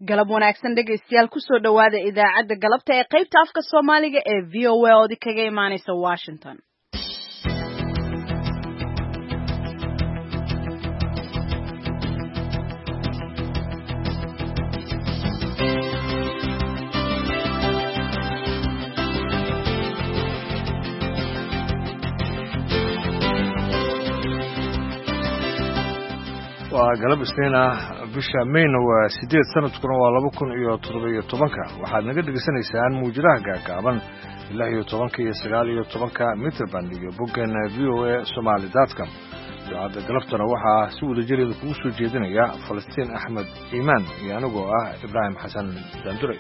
galab wanaagsan dhegaystayaal ku soo dhawaada idaacadda galabta ee qaybta afka Soomaaliga ee VOA oo kaga imaanaysa Washington. waa galab isniina bisha Mayna waa 8 sanadkuna waa 2017 waxaad naga dhageysanaysaan muujadaha gaagaaban 16 iyo 19 mitir band iyo boggan VOA Somali.com. Idaacadda galabtana waxaa si wada jir ah kugu soo jeedinaya Falastiin Axmed Iimaan iyo anigoo ah Ibraahim Xasan Daanduray.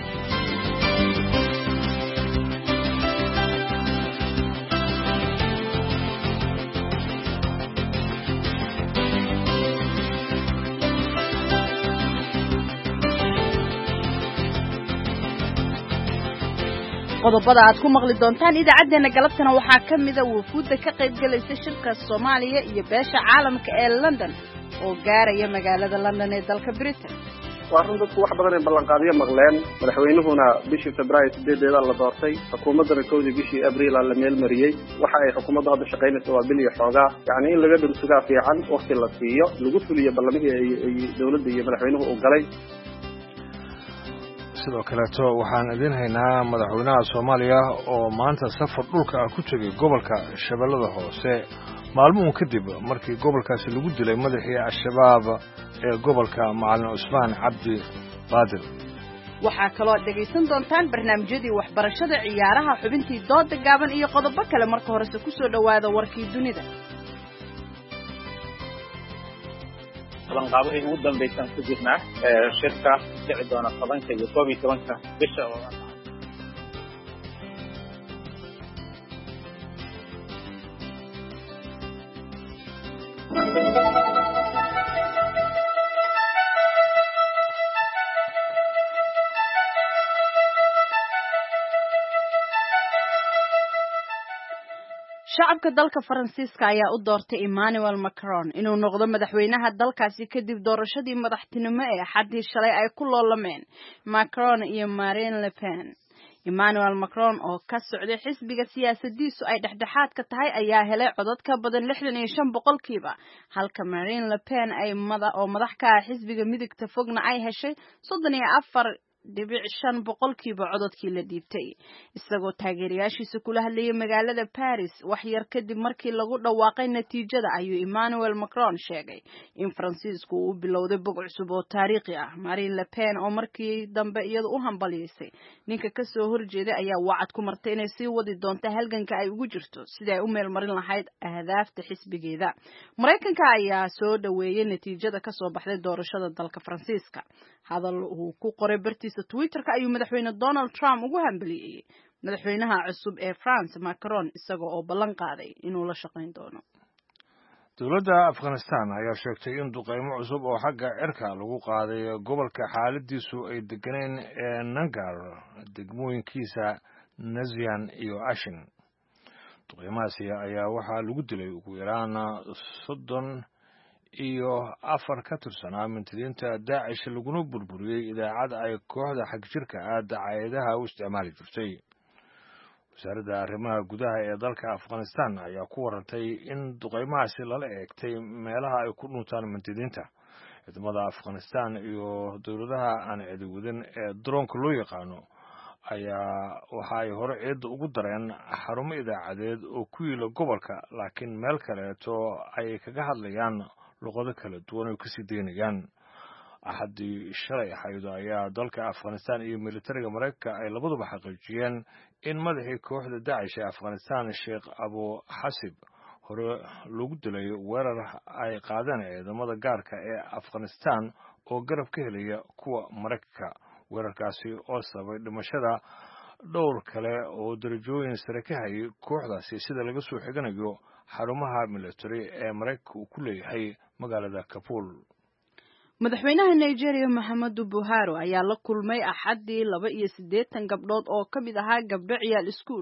qodobada aad ku maqli doontaan idaacadeena galabtana waxaa kamid ah wufuudda ka qayb galaysa shirka Soomaaliya iyo beesha caalamka ee London oo gaaraya magaalada London ee dalka Britain. Waxaan dadku wax badan ay ballan qaadiyo maqleen madaxweynuhuna bishii Febraayo 8 la doortay xukuumadda koodii bishii Abriil la meel mariyay waxa ay xukuumadda hadda shaqeynayso waa bil iyo xoogaa yani in laga dhursugaa fiican waqti la siiyo lagu fuliyo ballamihii ay dawladda iyo madaxweynuhu u galay. sidoo kale waxaan idin haynaa madaxweynaha Soomaaliya oo maanta safar dhulka ah ku tagay gobolka Shabeellada Hoose maalmo kadib markii gobolkaasi lagu dilay madaxii Al-Shabaab ee gobolka Macalin Cusmaan Cabdi Baadir. waxaa kaloo dhageysan doontaan barnaamijyadii waxbarashada ciyaaraha xubintii dooda gaaban iyo qodobo kale marka horese ku soo dhawaada warkii dunida. qaabay ugu dambaysan ku jirnaa shirka dhici doona 10 iyo 12 bisha shacabka dalka Faransiiska ayaa u doortay Emmanuel Macron inuu noqdo madaxweynaha dalkaasi kadib doorashadii madaxtinimo ee xadii shalay ay ku loolameen Macron iyo Marine Le Pen. Emmanuel Macron oo ka socday xisbiga siyaasadiisu ay dhexdhexaadka tahay ayaa helay codad ka badan 65%, halka Marine Le Pen ay madax ka ah xisbiga midigta fogna ay heshay 34.5% codadkii la dhiibtay. isagoo taageerayaashiisa kula hadlayay magaalada Paris wax yar kadib markii lagu dhawaaqay natiijada ayuu Emmanuel Macron sheegay in Faransiisku uu bilowday bog cusub oo taariikhi ah. Marine Le Pen oo markii dambe iyadu u hambalyeysay ninka ka soo horjeeday ayaa wacad ku martay inay sii wadi doonto halganka ay ugu jirto sidii ay u meel marin lahayd ahdaafta xisbigeeda. Mareykanka ayaa soo dhaweeyay natiijada ka soo baxday doorashada dalka Faransiiska. hadal uu ku qoray bartiisa Twitter-ka ayuu madaxweyne Donald Trump ugu hambalyeeyay madaxweynaha cusub ee France Macron isagoo oo ballan qaaday inuu la shaqeyn doono. dowladda Afghanistan ayaa sheegtay in duqeymo cusub oo xagga cirka lagu qaaday gobolka xaaladiisu ay deganeen ee Nangar degmooyinkiisa Nazian iyo Ashin. duqeymahaasi ayaa waxaa lagu dilay ugu yaraan 34 ka tirsanaa mintidiinta Daacish laguna burburiyay idaacad ay kooxda xagjirka ah dacaayadaha u isticmaali jirtay. wasaaradda arrimaha gudaha ee dalka Afghanistan ayaa ku warantay in duqeymahaasi lala eegtay meelaha ay ku dhuntaan mintidiinta. ciidamada Afghanistan iyo dowladaha aan ciidawadin ee droonka loo yaqaano ayaa waxa ay hore ciidda ugu dareen xarumo idaacadeed oo ku yaala gobolka laakiin meel kaleeto ay kaga hadlayaan luqado kala duwan oo ka sii deynayaan. axadii shalay ahayd ayaa dalka Afghanistan iyo militariga Mareykanka ay labaduba xaqiijiyeen in madaxii kooxda Daacish ee Afghanistan Sheikh Abu Hasib hore lagu dilay weerar ay qaadeen ciidamada gaarka ee Afghanistan oo garab ka helaya kuwa Mareykanka. weerarkaasi oo sababay dhimashada dhowr kale oo darajooyin sare ka hayay kooxdaasi sida laga soo xiganayo xarumaha military ee Mareykanka uu ku leeyahay magaalada Kabul. madaxweynaha Nigeria Muhammadu Buhari ayaa la kulmay axadii 82 gabdhood oo kamid ahaa gabdho ciyaal iskuul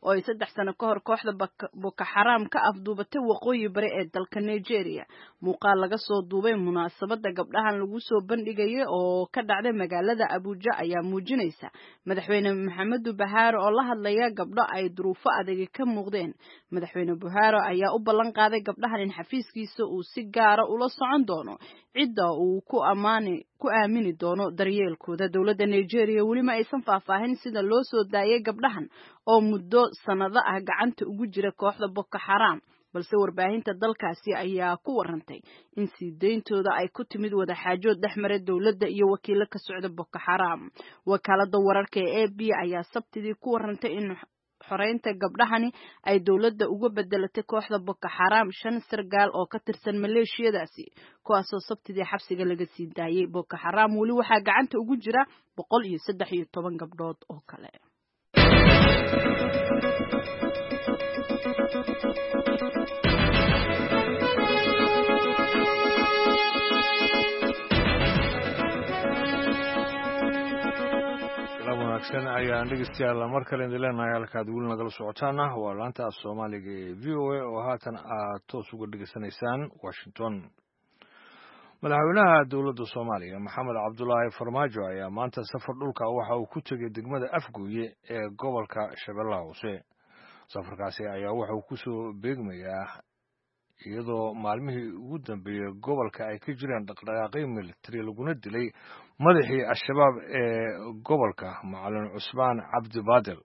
oo ay 3 sano ka hor kooxda Boko Haram ka afduubatay waqooyi bari ee dalka Nigeria. Muuqaal laga soo duubay munaasabada gabdhahan lagu soo bandhigay oo ka dhacday magaalada Abuja ayaa muujinaysa madaxweyne Maxamed Buhari oo la hadlaya gabdho ay duruufo adag ka muuqdeen. Madaxweyne Buhari ayaa u ballan qaaday gabdhahan in xafiiskiisa uu si gaar ah ula socon doono cidda uu ku aamini doono daryeelkooda. Dowladda Nigeria weli ma aysan faahfaahin sida loo soo daayay gabdhahan oo muddo sanado ah gacanta ugu jira kooxda Boko Haram, balse warbaahinta dalkaasi ayaa ku warantay in sideyntooda ay ku timid wada xaajood dhexmaray dowladda iyo wakiilo ka socda Boko Haram. Wakaalada wararka ee AP ayaa Sabtidii ku warantay in xoreynta gabdhahani ay dowladda uga bedelatay kooxda Boko Haram 5 sargaal oo ka tirsan maleeshiyadaasi, kuwaasoo Sabtidii xabsiga laga sii daayay. Boko Haram weli waxaa gacanta ugu jira 113 gabdhood oo kale. ayaan dhegeystayaal mar kale idin leenahay halkaad weli nagala socotaana waa laanta Soomaaliga ee VOA oo haatan aad toos uga dhegeysanaysaan Washington. Madaxweynaha dowladda Soomaaliya Maxamed Cabdullaahi Farmaajo ayaa maanta safar dhulka waxa uu ku tegay degmada Afgooye ee gobolka Shabeellaha Hoose. Safarkaasi ayaa waxa uu ku soo beegmayaa iyadoo maalmihii ugu dambeeyay gobolka ay ka jireen dhaqdhaqaaqyo militari laguna dilay madaxii al-shabaab ee gobolka Macalin Cusmaan Cabdi Baadil.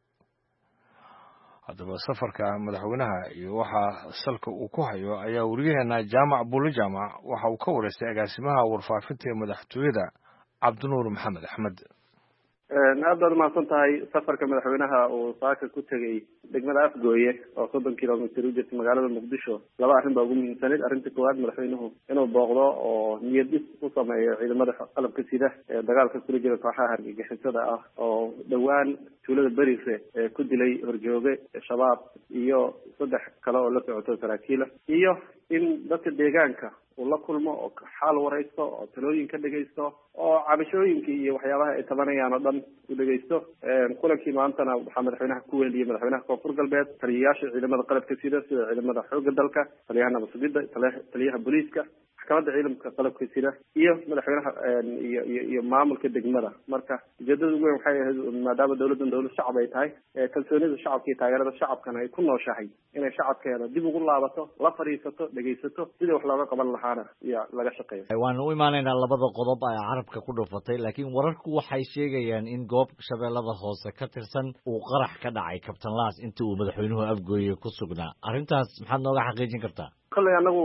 haddaba safarka madaxweynaha iyo waxa salka uu ku hayo ayaa wariyaheena Jaamac Buule Jaamac waxa uu ka wareystay agaasimaha warfaafinta ee madaxtooyada Cabdinuur Maxamed Axmed. aad baad umahadsan tahay. safarka madaxweynaha uu saaka ku tegay degmada Afgooye oo 30 kilomitir u jirta magaalada Muqdisho, laba arrin baa ugu muhiimsanayd. arrinta koowaad, madaxweynuhu inuu booqdo oo niyad dhis u sameeyo ciidamada qalabka sida ee dagaalka kula jira kooxaha argagixisada ah oo dhawaan tuulada Bariise ee ku dilay horjooge shabaab iyo 3 kale oo la socoto saraakiil iyo in dadka deegaanka uu la kulmo oo xal wareysto oo talooyin ka dhageysto oo cabashooyinka iyo waxyaabaha ay tabanayaan oo dhan u dhageysto. kulankii maantana waxaa madaxweynaha ku weeliyay madaxweynaha Koonfur Galbeed, taliyayaasha ciidamada qalabka sida ciidamada xoogga dalka, taliyaha nabadgelyada, taliyaha booliiska, maxkamadda ciidamada qalabka sida iyo madaxweynaha iyo maamulka degmada. marka ujeedada ugu weyn waxay ahayd maadaama dowladdan dowlad shacab ay tahay, kalsoonida shacabka iyo taageerada shacabkana ay ku nooshahay inay shacabkeeda dib ugu laabato, la fadhiisato, dhageysato sidii wax looga qaban lahaana iyo laga shaqeeyo. waan u imaanaynaa labada qodob ay carabka ku dhufatay, laakiin wararku waxay sheegayaan in goob Shabeellada Hoose ka tirsan uu qarax ka dhacay Kabtan Laas intii uu madaxweynuhu Afgooye ku sugnaa. arrintaas maxaad nooga xaqiijin kartaa? kallay anagu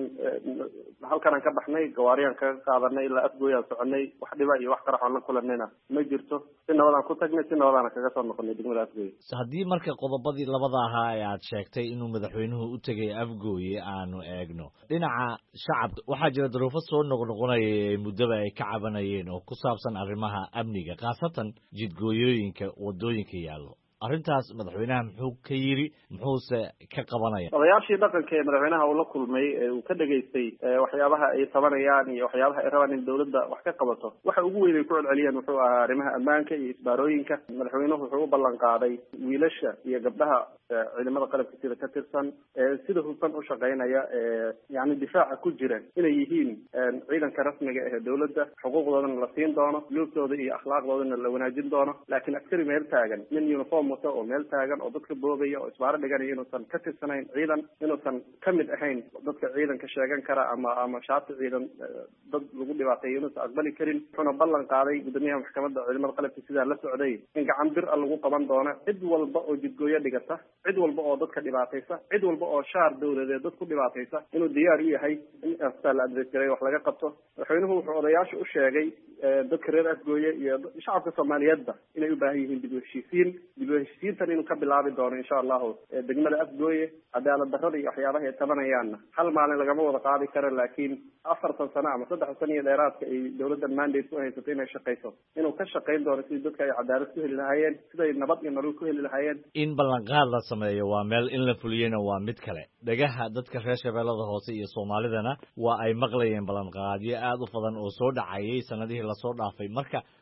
halkan aan ka baxnay, gawaariyaan kaga qaadanay ilaa Afgooye aan soconay, wax dhiba iyo wax qarax aan la kulanayna ma jirto. si nabadaan ku tagnay, si nabadaan kaga soo noqonay degmada Afgooye. haddii marka qodobadii labada ahaa ee aad sheegtay inuu madaxweynuhu u tegay Afgooye aanu eegno dhinaca shacabka, waxaa jira duruufo soo noqnoqonaya ee muddaba ay ka cabanayeen oo ku saabsan arrimaha amniga, khaasatan jidgooyooyinka wadooyinka yaallo. arrintaas madaxweynaha muxuu ka yiri, muxuuse ka qabanaya? odayaashii dhaqanka ee madaxweynaha uu la kulmay ee uu ka dhageystay waxyaabaha ay tabanayaan iyo waxyaabaha ay rabaan in dowladda wax ka qabato, waxa ugu weyn ay ku celceliyeen wuxuu ahaa arrimaha ammaanka iyo isbaarooyinka. madaxweynuhu wuxuu u ballan qaaday wiilasha iyo gabdhaha ciidamada qalabka sida ka tirsan sida hufan u shaqeynaya yani difaaca ku jira inay yihiin ciidanka rasmiga ee dowladda, xuquuqdoodana la siin doono, luugtooda iyo akhlaaqdoodana la wanaajin doono. laakiin askari meel taagan, nin uniform oo meel taagan oo dadka boobaya oo isbaaro dhiganaya inuusan ka tirsanayn ciidan, inuusan ka mid ahayn dadka ciidanka sheegan kara ama shaati ciidan dad lagu dhibaateeyo inuusan aqbali karin. wuxuuna ballan qaaday gudoomiyaha maxkamadda ciidamada qalabka sidaa la socday in gacan bir ah lagu qaban doono cid walba oo jidgooyo dhigata, cid walba oo dadka dhibaataysa, cid walba oo shaar dowladeed dad ku dhibaataysa, inuu diyaar u yahay in astaa la adreesgaray wax laga qabto. madaxweynuhu wuxuu odayaasha u sheegay dadka reer Afgooye iyo shacabka Soomaaliyeedba inay u baahan yihiin dib u heshiisiintan inuu ka bilaabi doono insha allahu degmada Afgooye. cadaalad darrada iyo waxyaabaha ay tabanayaanna hal maalin lagama wada qaadi karo, laakiin 4 sano ama 3 sano iyo dheeraadka ay dowladda mandate ku haysato inay shaqeyso, inuu ka shaqeyn doono sidii dadka ay cadaalad ku heli lahaayeen, siday nabad iyo nolol ku heli lahaayeen. in ballanqaad la sameeyo waa meel, in la fuliyena waa mid kale. dhagaha dadka reer Shabeellada Hoose iyo Soomaalidana waa ay maqlayeen ballanqaadyo aad u badan oo soo dhacayay sanadihii la soo dhaafay. marka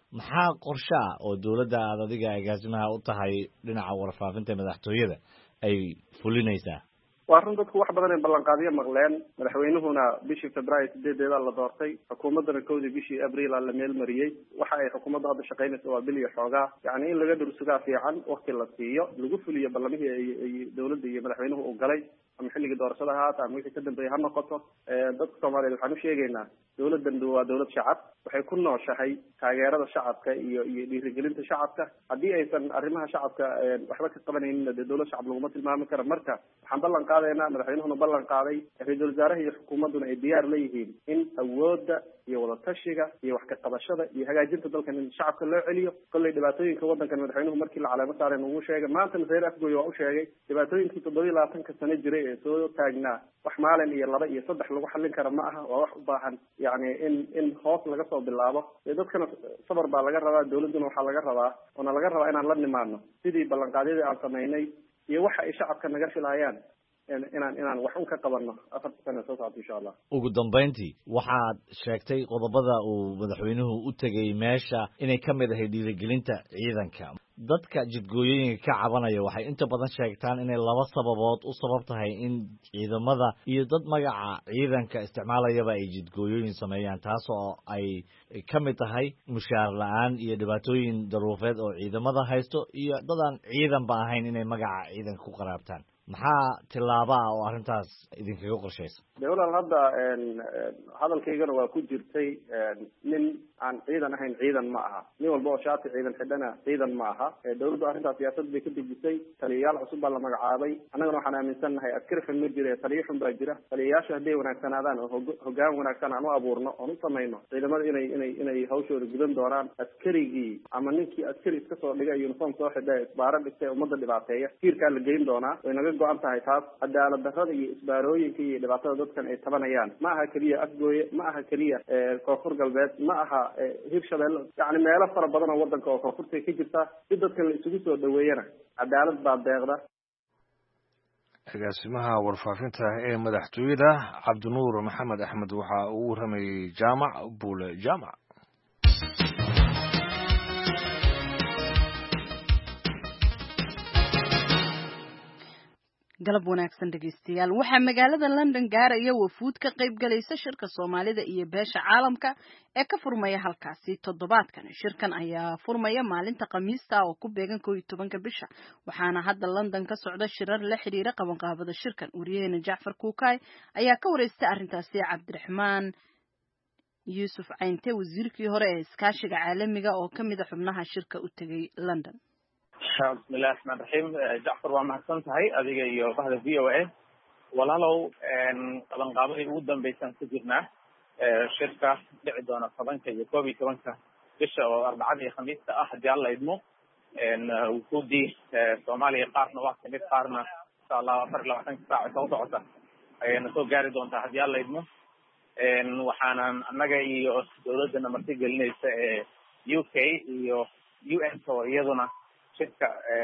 maxaa qorshe ah oo dowladda aad adiga agaasimaha u tahay dhinaca warfaafinta madaxtooyada ay fulinaysaa? waa run dadku wax badan ay ballanqaadyo maqleen. madaxweynuhuna bishii Febraayo 8 la doortay, xukuumaddana 1 bishii Abriil la meel mariyay. waxa ay xukuumadda hadda shaqaynayso waa bil iyo xoogaa, yacni in laga dhursugaa fiican, waqti la siiyo, lagu fuliyo ballamihii ay dowladda iyo madaxweynuhu u galay, ama xilligii doorashada ha ahaato ama wixii ka dambeeyay ha noqoto. dadka Soomaaliyeed waxaan u sheegaynaa dowladdan waa dowlad shacab, waxay ku nooshahay taageerada shacabka iyo dhiirigelinta shacabka. haddii aysan arrimaha shacabka waxba ka qabanaynin dee dowlad shacab laguma tilmaami karo. marka waxaan ballan qaadaynaa, madaxweynuhuna ballan qaaday, ra-iisul wasaaraha iyo xukuumadduna ay diyaar leeyihiin in awoodda iyo wadatashiga iyo wax ka qabashada iyo hagaajinta dalkan in shacabka loo celiyo. kolley dhibaatooyinka waddankan madaxweynuhu markii la caleemo saareen ugu sheegay, maantana reer afgooy waa u sheegay dhibaatooyinkii 27 sano jiray ee soo taagnaa wax maalin iyo 2 iyo 3 lagu xallin kara ma aha. waa wax u baahan yacni in hoos laga soo bilaabo. dadkana sabar baa laga rabaa, dowladduna waxaa laga rabaa oona laga rabaa inaan la nimaano sidii ballanqaadyadii aan samaynay iyo waxa ay shacabka naga filayaan inaan wax un ka qabanno 4 sano soo socota insha Allah. ugu dambeyntii waxaad sheegtay qodobada uu madaxweynuhu u tegay meesha inay ka mid ahay dhiirigelinta ciidanka. dadka jidgooyooyinka ka cabanaya waxay inta badan sheegtaan inay 2 sababood u sabab tahay in ciidamada iyo dad magaca ciidanka isticmaalayaba ay jidgooyooyin sameeyaan, taas oo ay ka mid tahay mushaar la'aan iyo dhibaatooyin daruufeed oo ciidamada haysto iyo dadaan ciidanba ahayn inay magaca ciidanka ku qaraabtaan. maxaa tilaabo ah oo arrintaas idinkaga qorshaysa? dowladan hadda hadalkaygana waa ku jirtay, nin aan ciidan ahayn ciidan ma aha, nin walba oo shaati ciidan xidhana ciidan ma aha. dowladdu arrintaas siyaasad bay ka dejisay, taliyayaal cusub baa la magacaabay. annagana waxaan aaminsannahay askari xun ma jira, taliyo xun baa jira. taliyayaashu hadday wanaagsanaadaan oo hoggaan wanaagsan aan u abuurno oon u samayno, ciidamada inay hawshooda gudan doonaan. askarigii ama ninkii askari iska soo dhigay uniform soo xidhay isbaaro dhigtay ummadda dhibaateeya tiirkaa la geyn doonaa. way naga go-an tahay taas. cadaalad darrada iyo isbaarooyinka iyo dhibaatada dadkan ay tabanayaan ma aha keliya afgooye, ma aha keliya koonfur galbeed, ma aha hirshabeelle, yacni meelo fara badan oo waddanka oo koonfurta ka jirta. si dadkan la isugu soo dhaweeyana cadaalad baa deeqda. agaasimaha warfaafinta ee madaxtooyada cabdinuur maxamed axmed waxa uu waramayay jaamac buule jaamac. galab wanaagsan dhegeystayaal. waxaa magaalada London gaaraya wafuud ka qayb galaysa shirka Soomaalida iyo beesha caalamka ee ka furmaya halkaasi toddobaadkan. shirkan ayaa furmaya maalinta Khamiista oo ku beegan 11 bisha. waxaana hadda London ka socda shirar la xiriira qabanqaabada shirkan. wariyaheena Jacfar Kuukay ayaa ka wareystay arrintaasi Cabdiraxmaan Yuusuf Caynte, wasiirkii hore ee iskaashiga caalamiga oo kamid ah xubnaha shirka u tagay London. bismillahi raxmaani raxiim. jacfar waa mahadsan tahay adiga iyo bahda VOA. walaalow qabanqaabadii ugu dambeysaan ku jirnaa shirka dhici doona 10 iyo 11 bisha oo Arbacada iyo Khamiista ah haddii alla idmo. wufuudii Soomaaliya qaarna waa kamid, qaarna insha Allah 24 saac soo socota ayayna soo gaari doontaa haddii alla idmo. waxaanan annaga iyo dowladana marti gelinaysa ee UK iyo UN oo iyaduna shirka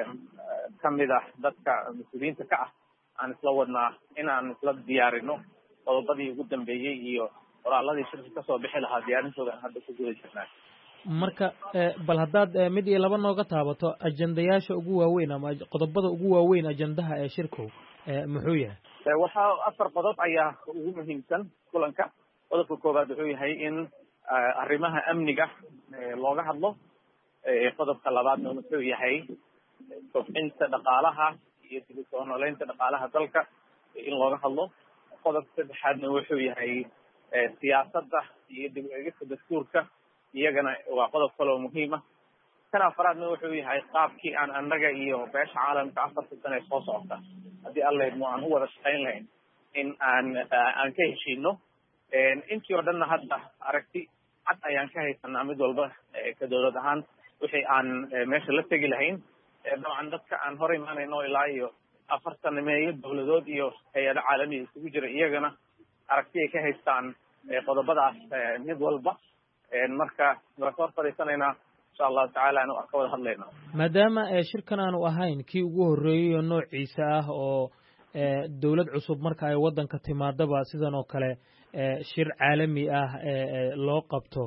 kamid ah dadka mas-uuliyiinta ka ah aan isla wadnaa inaan isla diyaarino qodobadii ugu dambeeyey iyo qoraaladii shirka kasoo bixi lahaa diyaarintooda aan hadda ku guda jirnaa. marka bal haddaad mid iyo laba nooga taabato ajandayaasha ugu waaweyn ama qodobada ugu waaweyn ajandaha ee shirku muxuu yahay? waxaa 4 qodob ayaa ugu muhiimsan kulanka. qodobka koowaad wuxuu yahay in arrimaha amniga looga hadlo. qodobka labaadna wuxuu yahay kobcinta dhaqaalaha iyo dib u soo noolaynta dhaqaalaha dalka in looga hadlo. qodobka saddexaadna wuxuu yahay siyaasadda iyo dib u eegista dastuurka, iyagana waa qodob kale oo muhiim ah. kan afraadna wuxuu yahay qaabkii aan annaga iyo beesha caalamka 4 sano soo socota haddii alla idmo aan u wada shaqayn lahayn in aan ka heshiino. intii oo dhanna hadda aragti cad ayaan ka haysanaa mid walba ka dowlad ahaan wixii aan meesha la tegi lahayn. dabcan dadka aan hor imaanayno ilaa iyo 4 sanameeyo dowladood iyo hay-ado caalami isugu jira, iyagana aragti ay ka haystaan qodobadaas mid walba. marka waan soo fadhiisanaynaa insha allahu tacaala anu ka wada hadlayna. maadaama shirkan aanu ahayn kii ugu horreeyey oo noociisa ah oo dowlad cusub marka ay waddanka timaadaba sidan oo kale shir caalami ah loo qabto,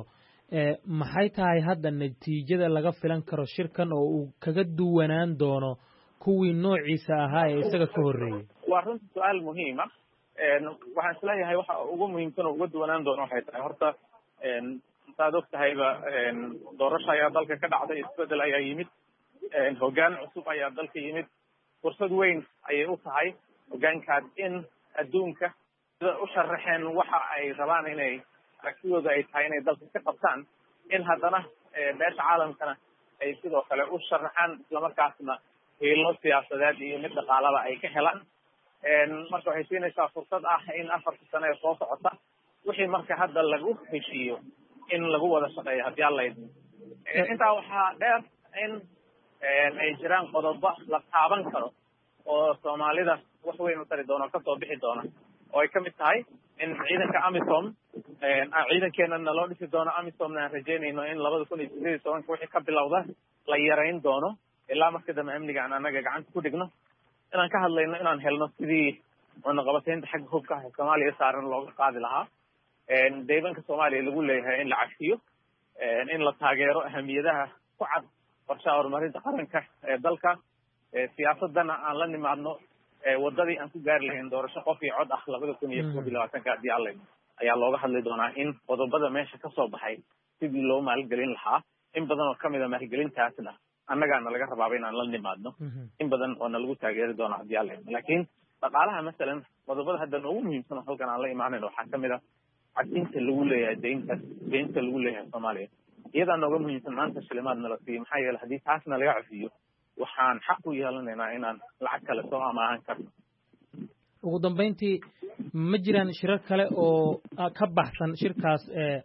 maxay tahay hadda natiijada laga filan karo shirkan oo uu kaga duwanaan doono kuwii noociisa ahaa ee isaga ka horreeyey? waa runta su-aal muhiima. waxaan isleeyahay waxa ugu muhiimsan oo uga duwanaan doono waxay tahay horta saad og tahayba doorasho ayaa dalka ka dhacday, isbedel ayaa yimid, hoggaan cusub ayaa dalka yimid. fursad weyn ayay u tahay hoggaankaas in adduunka sida u sharaxeen waxa ay rabaan inay aragtidooda ay tahay inay dalka ka qabtaan, in haddana beesha caalamkana ay sidoo kale u sharaxaan, islamarkaasna hiilo siyaasadeed iyo mid dhaqaalaba ay ka helaan. marka waxay siinaysaa fursad ah in 4 sano ee soo socota wixii marka hadda lagu heshiiyo in lagu wada shaqeeyo haddii alla idmo. intaa waxaa dheer in ay jiraan qodobo la taaban karo oo Soomaalida wax weyn u tari doona, kasoo bixi doona, oo ay kamid tahay in ciidanka AMISOM ciidankeena loo dhisi doono. AMISOMna aan rajeynayno in 2018 wixii ka bilowda la yarayn doono ilaa marka dambe amniga aan anaga gacanta ku dhigno. inaan ka hadlayno inaan helno sidii wadaqabataynta xagga hubka ah Soomaaliya saaran looga qaadi lahaa, deegaanka Soomaaliya lagu leeyahay in la cafiyo, in la taageero ahamiyadaha ku cad qorshaha horumarinta qaranka ee dalka, siyaasadana aan la nimaadno wadadii aan ku gaari lahayn doorasho qof iyo cod ah 2020 haddii alla ayaa looga hadli doonaa in qodobada meesha ka soo baxay sidii loo maalgelin lahaa. in badan oo kamid a maalgelintaasna annagaana laga rabaaba inaan la nimaadno, in badan oo na lagu taageeri doona haddii alla laakiin dhaqaalaha masalan qodobada hadda noogu muhiimsan halkan aan la imaanayno waxaa kamid a cadinta lagu leeyahay deynta lagu leeyahay Soomaaliya. iyadaa nooga muhiimsan maanta shilimaad nala siiyo, maxaa yeele haddii taasna laga cafiyo waxaan xaq u yeelanaynaa inaan lacag kale soo amaahan karno. ugu dambeyntii ma jiraan shirar kale oo ka baxsan shirkaas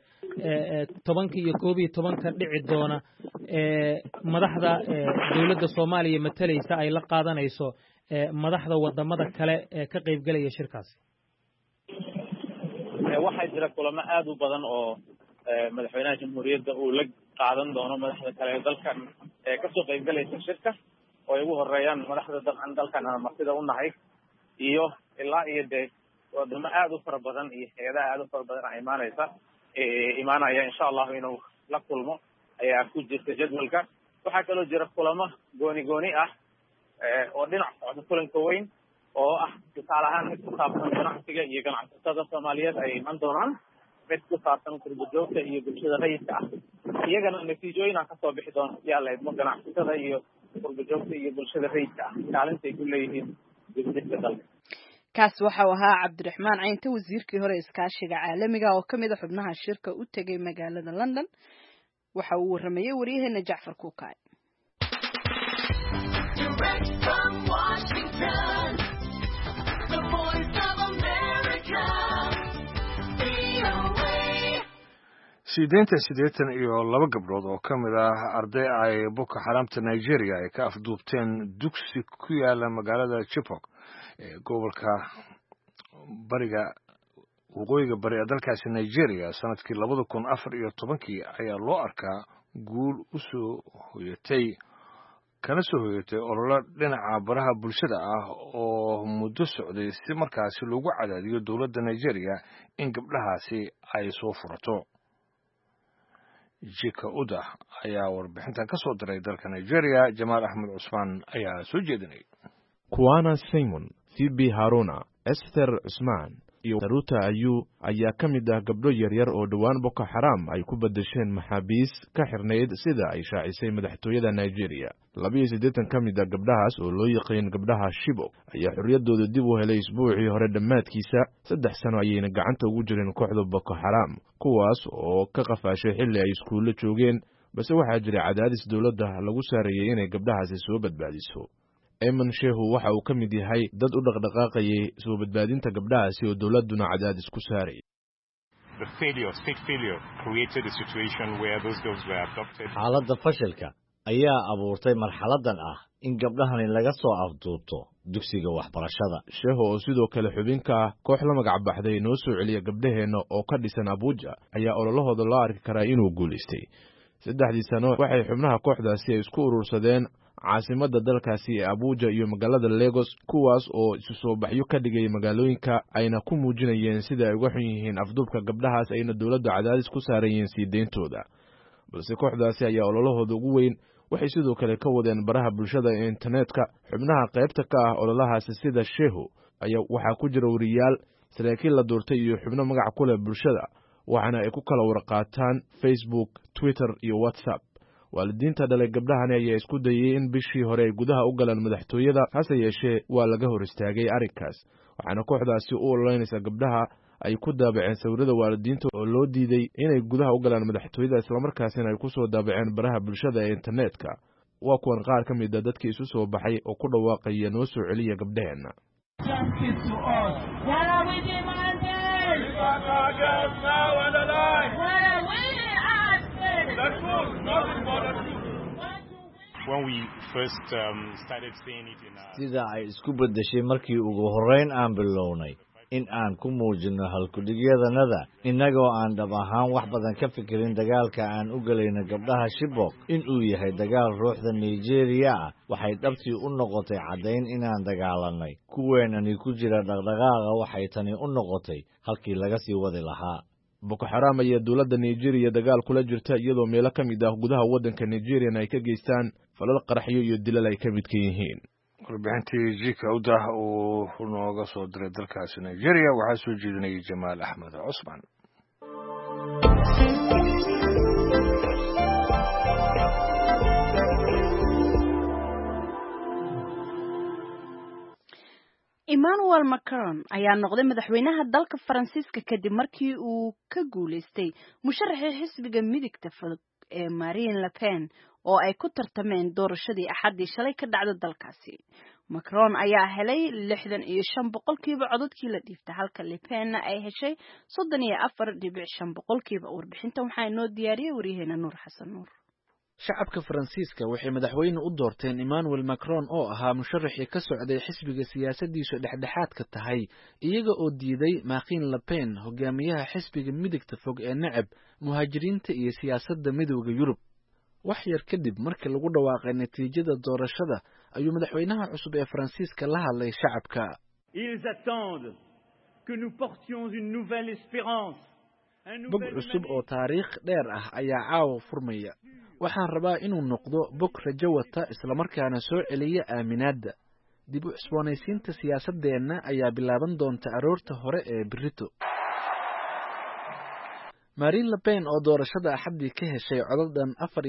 10 iyo 11 dhici doona madaxda dawladda Soomaaliya matalaysa ay la qaadanayso madaxda wadamada kale ee ka qaybgalaya shirkaas? waxaa jira kulamo aad u badan oo madaxweynaha jamhuuriyadda uu la qaadan doono madaxda kale ee dalkan kasoo qaybgalaysa shirka, oo ay ugu horeeyaan madaxda dalkan aan martida u nahay, iyo ilaa iyo dee wadamo aad u fara badan iyo hay-adaha aad u fara badan imaanaya insha allahu inuu la kulmo ayaa ku jirta jadwalka. waxaa kaloo jira kulamo gooni ah oo dhinac socda kulanka weyn oo ah tusaale ahaan mid ku saabsan ganacsiga iyo ganacsatada Soomaaliyeed ay iman doonaan, mid ku saabsan qurbo-joogta iyo bulshada rayidka ah. iyagana natiijooyin aan kasoo bixi doono yaa la idmo ganacsatada iyo qurbo-joogta iyo bulshada rayidka ah kaalinta ay ku leeyihiin dibadda dalka. kaas waxau ahaa Cabdiraxmaan Caynte, wasiirkii hore iskaashiga caalamiga oo kamid ah xubnaha shirka u tagay magaalada London. waxa uu waramayay wariyaheena Jacfar Kuukay. sideenta 82 gabdhood oo ka mid ah arday ay Boko Haramta Nigeria ay ka afduubteen dugsi ku yaala magaalada Chibok ee gobolka waqooyiga bari ee dalkaasi Nigeria sanadkii 2014 ayaa loo arkaa guul kana soo hoyatay olole dhinaca baraha bulshada ah oo muddo socday si markaasi loogu cadaadiyo dowladda Nigeria in gabdhahaasi ay soo furato. Jika Uda ayaa warbixintan ka soo diray dalka Nigeria. Jamaal Axmed Cusmaan ayaa soo jeedinay. Kuwana Simon, Phoebe Haruna, Esther Usman iyo Daruta Ayu ayaa ka mid ah gabdho yaryar oo dhawaan Boko Haram ay ku bedesheen maxaabiis ka xirneyd sida ay shaacisay madaxtooyada Nigeria. 82 ka mid ah gabdhahaas oo loo yaqaan gabdhaha Chibok ayaa xorriyadooda dib u helay isbuucii hore dhammaadkiisa. 3 sano ayayna gacanta ugu jireen kooxda Boko Haram, kuwaas oo ka qafaashay xilli ay iskuulo joogeen, balse waxaa jiray cadaadis dawladda lagu saarayay inay gabdhahaasi soo badbaadiso. Eman Shehu waxa uu ka mid yahay dad u dhaqdhaqaaqayay soo badbaadinta gabdhahaasi oo dawladuna cadaadis ku saaray. xaaladda fashilka ayaa abuurtay marxaladan ah in gabdhahani laga soo afduubto dugsiga waxbarashada. Shehu oo sidoo kale xubinka ah koox la magac baxday noo soo celiya gabdhaheena oo ka dhisan Abuja ayaa ololahooda loo arki karaa inuu guuleystay. 3 sano waxay xubnaha kooxdaasi isku urursadeen caasimadda dalkaasi ee abuja iyo magaalada Lagos, kuwaas oo isu soo baxyo ka dhigay magaalooyinka ayna ku muujinayeen sida ay uga xun yihiin afduubka gabdhahaas ayna dowladda cadaadis ku saarayeen sii deyntooda. balse kooxdaasi ayaa ololahooda ugu weyn waxay sidoo kale ka wadeen baraha bulshada ee internetka. xubnaha qaybta ka ah ololahaasi sida Shehu ayaa waxaa ku jira wariyaal, saraakiil la doortay iyo xubno magac ku leh bulshada, waxaana ay ku kala warqaataan Facebook, Twitter iyo WhatsApp. waalidiinta dhalay gabdhahani ayaa isku dayay in bishii hore ay gudaha u galaan madaxtooyada, hase yeeshee waa laga hor istaagay arrinkaas. waxaana kooxdaasi u ololeynaysa gabdhaha ay ku daabaceen sawirada waalidiinta oo loo diiday inay gudaha u galaan madaxtooyada, islamarkaasina ay ku soo daabaceen baraha bulshada ee internetka. waa kuwan qaar ka mid a dadkii isu soo baxay oo ku dhawaaqaya noo soo celiya gabdhaheenna. sida ay isku beddeshay markii ugu horrayn aan bilownay in aan ku muujinno halkudhigyadanada innagoo aan dhab ahaan wax badan ka fikirin dagaalka aan u gelayno gabdhaha Chibok in uu yahay dagaal ruuxda Nigeria ah, waxay dhabtii u noqotay caddayn inaan dagaalanay. kuweenani ku jira dhaqdhaqaaqa waxay tani u noqotay halkii laga sii wadi lahaa. Boko Haram ayaa dowladda Nigeria dagaal kula jirta iyadoo meelo ka mid ah gudaha waddanka Nigeria ay ka geystaan falal qaraxyo iyo dilal ay ka mid ka yihiin. warbixintii Jika Udah oo nooga soo diray dalkaasi Nigeria waxaa soo jeedinayay Jamaal Axmed Cusman. Emmanuel Macron ayaa noqday madaxweynaha dalka Faransiiska kadib markii uu ka guuleystay musharaxa xisbiga midigta fog ee Marine Le Pen oo ay ku tartameen doorashadii Axaddii shalay ka dhacday dalkaasi. Macron ayaa helay 65% codadkii la dhiibtay halka Le Pen ay heshay 34.5%. warbixintan waxaa inoo diyaariyay wariyaheena Nuur Xasan Nuur. shacabka Faransiiska waxay madaxweyne u doorteen Emmanuel Macron oo ahaa musharaxii ka socday xisbiga siyaasadiisu dhexdhexaadka tahay, iyaga oo diiday Marine Le Pen, hogaamiyaha xisbiga midigta fog ee necab muhaajiriinta iyo siyaasadda midowga Yurub. wax yar kadib markii lagu dhawaaqay natiijada doorashada ayuu madaxweynaha cusub ee Faransiiska la hadlay shacabka. Ils attendent que nous portions une nouvelle espérance. bog cusub oo taariikh dheer ah ayaa caawa furmaya. waxaan rabaa inuu noqdo bog rajo wata islamarkaana soo celiya aaminaadda. dib u cusboonaysiinta siyaasadeenna ayaa bilaaban doonta aroorta hore ee berrito. Marine Le Pen oo doorashada Axaddii ka heshay codaddan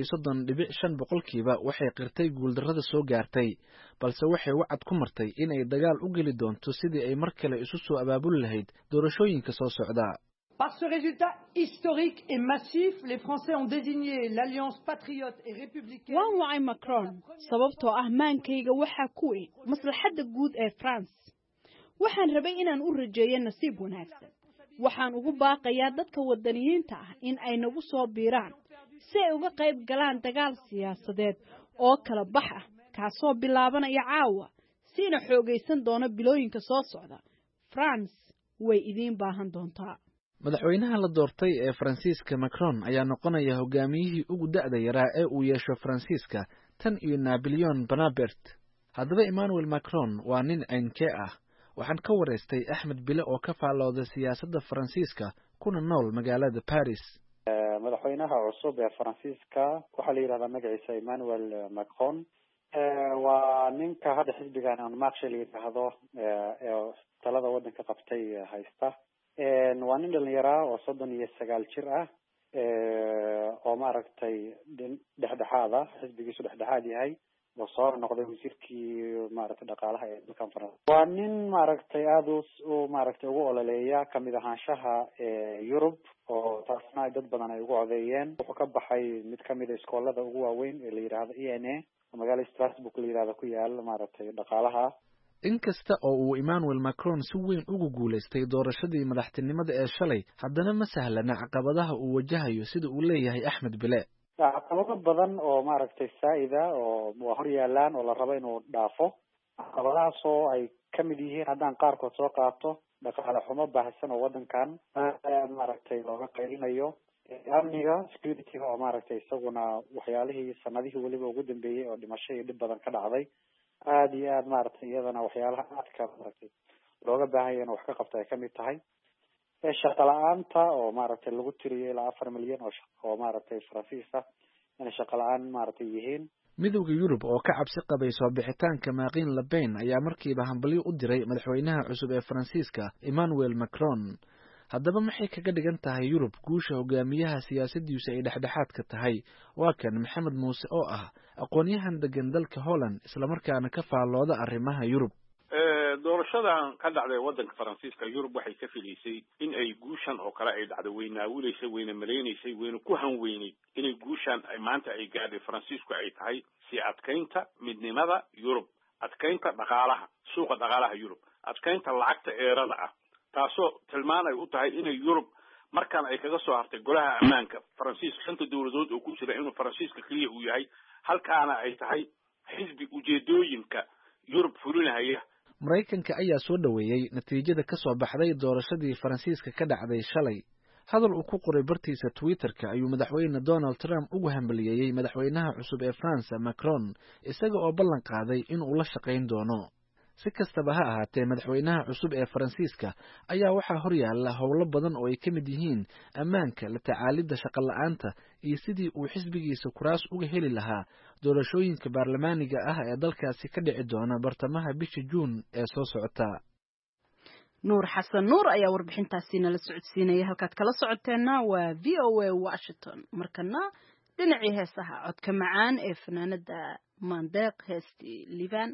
34.5% waxay qirtay guuldarrada soo gaartay, balse waxay wacad ku martay inay dagaal u geli doonto sidii ay mar kale isu soo abaabuli lahayd doorashooyinka soo socda. Par ce résultat historique et massif, les Français ont désigné l'Alliance patriote et républicaine. Waan wacay Macron sababtoo ah maankayga waxa ku weyn maslaxadda guud ee France. waxaan rabay inaan u rajeeyo nasiib wanaagsan. waxaan ugu baaqayaa dadka wadaniyiinta ah in ay nagu soo biiraan si ay uga qayb galaan dagaal siyaasadeed oo kala bax ah kaasoo bilaabanaya caawa siina xoogaysan doona bilooyinka soo socda. France way idiin baahan doontaa. madaxweynaha la doortay ee Faransiiska Macron ayaa noqonaya hogaamiyihii ugu da'da yaraa ee uu yeesho Faransiiska tan iyo Napoleon Bonaparte. haddaba Emmanuel Macron waa nin caynkee ah. waxaan ka wareystay Axmed Bile oo ka faalooda siyaasadda Faransiiska kuna nool magaalada Paris. madaxweynaha cusub ee Faransiiska waxaa la yiraahdaa magaciisa Emmanuel Macron. waa ninka hadda xisbigan aan Marshal yiraahdo ee talada waddanka qabtay haysta. waa nin dhalinyaro oo 39 jir ah oo maaragtay dhexdhexaad ah, xisbigiisu dhexdhexaad yahay, oo soo noqday wasiirkii maaragtay dhaqaalaha ee dalkan Faransiiska. waa nin maaragtay aad u maaragtay ugu ololeeya kamid ahaanshaha Yurub, oo taasna dad badan ay ugu codeeyeen. wuxuu ka baxay mid kamid ah iskoolada ugu waaweyn ee la yiraahdo ENA magaalada Strasbourg la yiraahdo ku yaal maaragtay dhaqaalaha. inkasta oo uu Emmanuel Macron si weyn ugu guuleystay doorashadii madaxtinimada ee shalay, haddana ma sahlana caqabadaha uu wajahayo sida uu leeyahay Axmed Bile. caqabado badan oo maaragtay saa'ida oo hor yaalaan oo la rabo inuu dhaafo. caqabadahaas oo ay kamid yihiin haddaan qaarkood soo qaato dhaqaale xumo baahsan oo waddankan maaragtay looga qaylinayo. amniga securityga oo maaragtay isaguna waxyaalihii sanadihii weliba ugu dambeeyey oo dhimasho iyo dhib badan ka dhacday aada iyo aada maaragtay iyadana waxyaalaha aadka maaragtay looga baahanya in wax ka qabta ay kamid tahay shaqa la-aanta oo maaragtay lagu tiriyo ilaa 4 milyan oo maaragtay faransiis ah inay shaqa la-aan maaragtay yihiin. midowda Yurub oo ka cabsi qabay soo bixitaanka Marine Le Pen ayaa markiiba hambalyo u diray madaxweynaha cusub ee Faransiiska Emmanuel Macron. haddaba maxay kaga dhigan tahay Yurub guusha hogaamiyaha siyaasadiisa ay dhexdhexaadka tahay? waa kan Maxamed Muuse oo ah aqoon-yahan degan dalka Holland isla markaana ka faallooda arrimaha Yurub. doorashadan ka dhacday waddanka Faransiiska Yurub waxay ka filaysay in ay guushan oo kale ay dhacdo weynaawilaysay weyna maleynaysay weyna ku hanweynay inay guushan ay maanta ay gaadhay Faransiisku ay tahay si adkaynta midnimada Yurub, adkaynta dhaqaalaha suuqa dhaqaalaha Yurub, adkaynta lacagta eerada ah, taasoo tilmaan ay u tahay inay Yurub markaan ay kaga soo hartay golaha ammaanka Faransiiska 5 dawladood oo ku jira inuu Faransiiska kaliya uu yahay halkaana ay tahay xisbi ujeedooyinka Yurub fulinaya. Mareykanka ayaa soo dhaweeyay natiijada ka soo baxday doorashadii Faransiiska ka dhacday shalay. hadal uu ku qoray bartiisa Twitter-ka ayuu madaxweyne Donald Trump ugu hambalyeeyay madaxweynaha cusub ee France Macron isaga oo ballan qaaday in uu la shaqayn doono. si kastaba ha ahaatee madaxweynaha cusub ee Faransiiska ayaa waxaa horyaala howlo badan oo ay ka mid yihiin ammaanka, la tacaalidda shaqo la'aanta iyo sidii uu xisbigiisa kuraas uga heli lahaa doorashooyinka baarlamaaniga ah ee dalkaasi ka dhici doona bartamaha bisha Juun ee soo socota. Nuur Xasan Nuur ayaa warbixintaasi nala socodsiinaya. halkaad kala socoteena waa VOA Washington. markana dhinacii heesaha codka macaan ee fanaanada Mandeeq heestii Liban.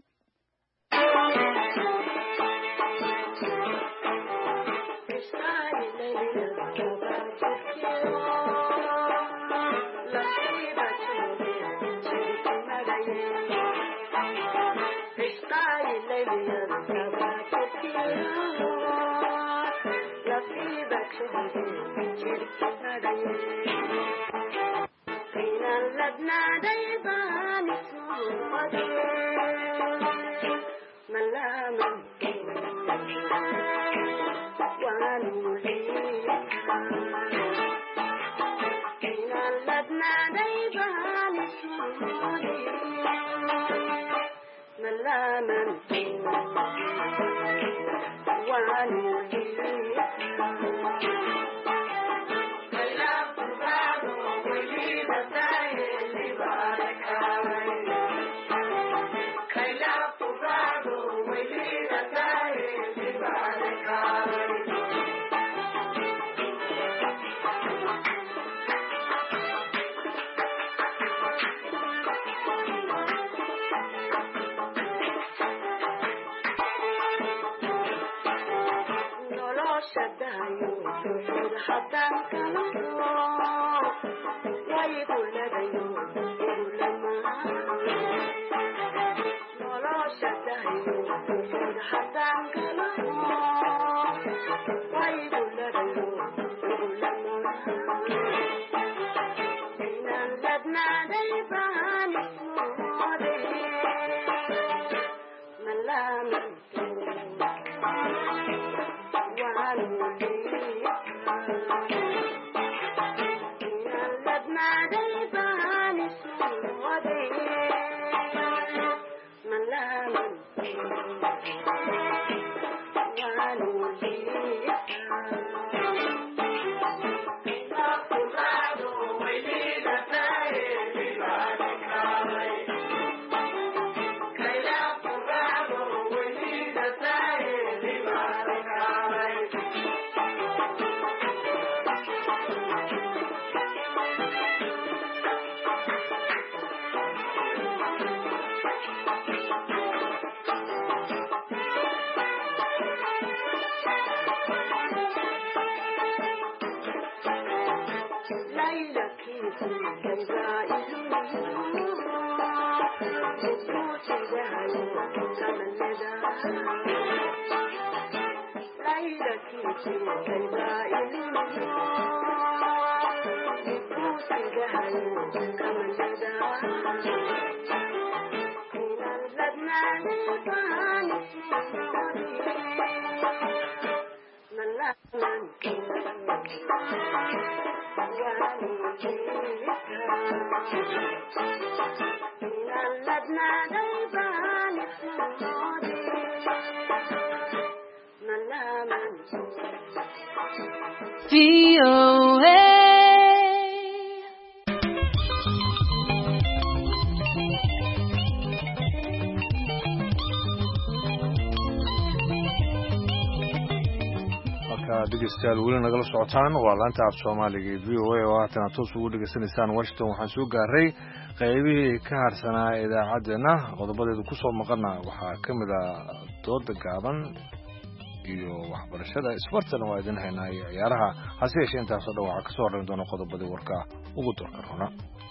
dhegeystayaal weli nagala socotaan waa laanta af soomaaliga ee VOA oo haatan aad toos ugu dhegeysanaysaan Washington. waxaan soo gaaray qaybihii ka harsanaa idaacaddeenna qodobadeedu ku soo maqana waxaa ka mid ah dooda gaaban iyo waxbarashada isbartana waa idin haynaa iyo ciyaaraha hase yeeshee intaasoo dhan waxaa kasoo horreyn doona qodobadii warka ugu doorka runa.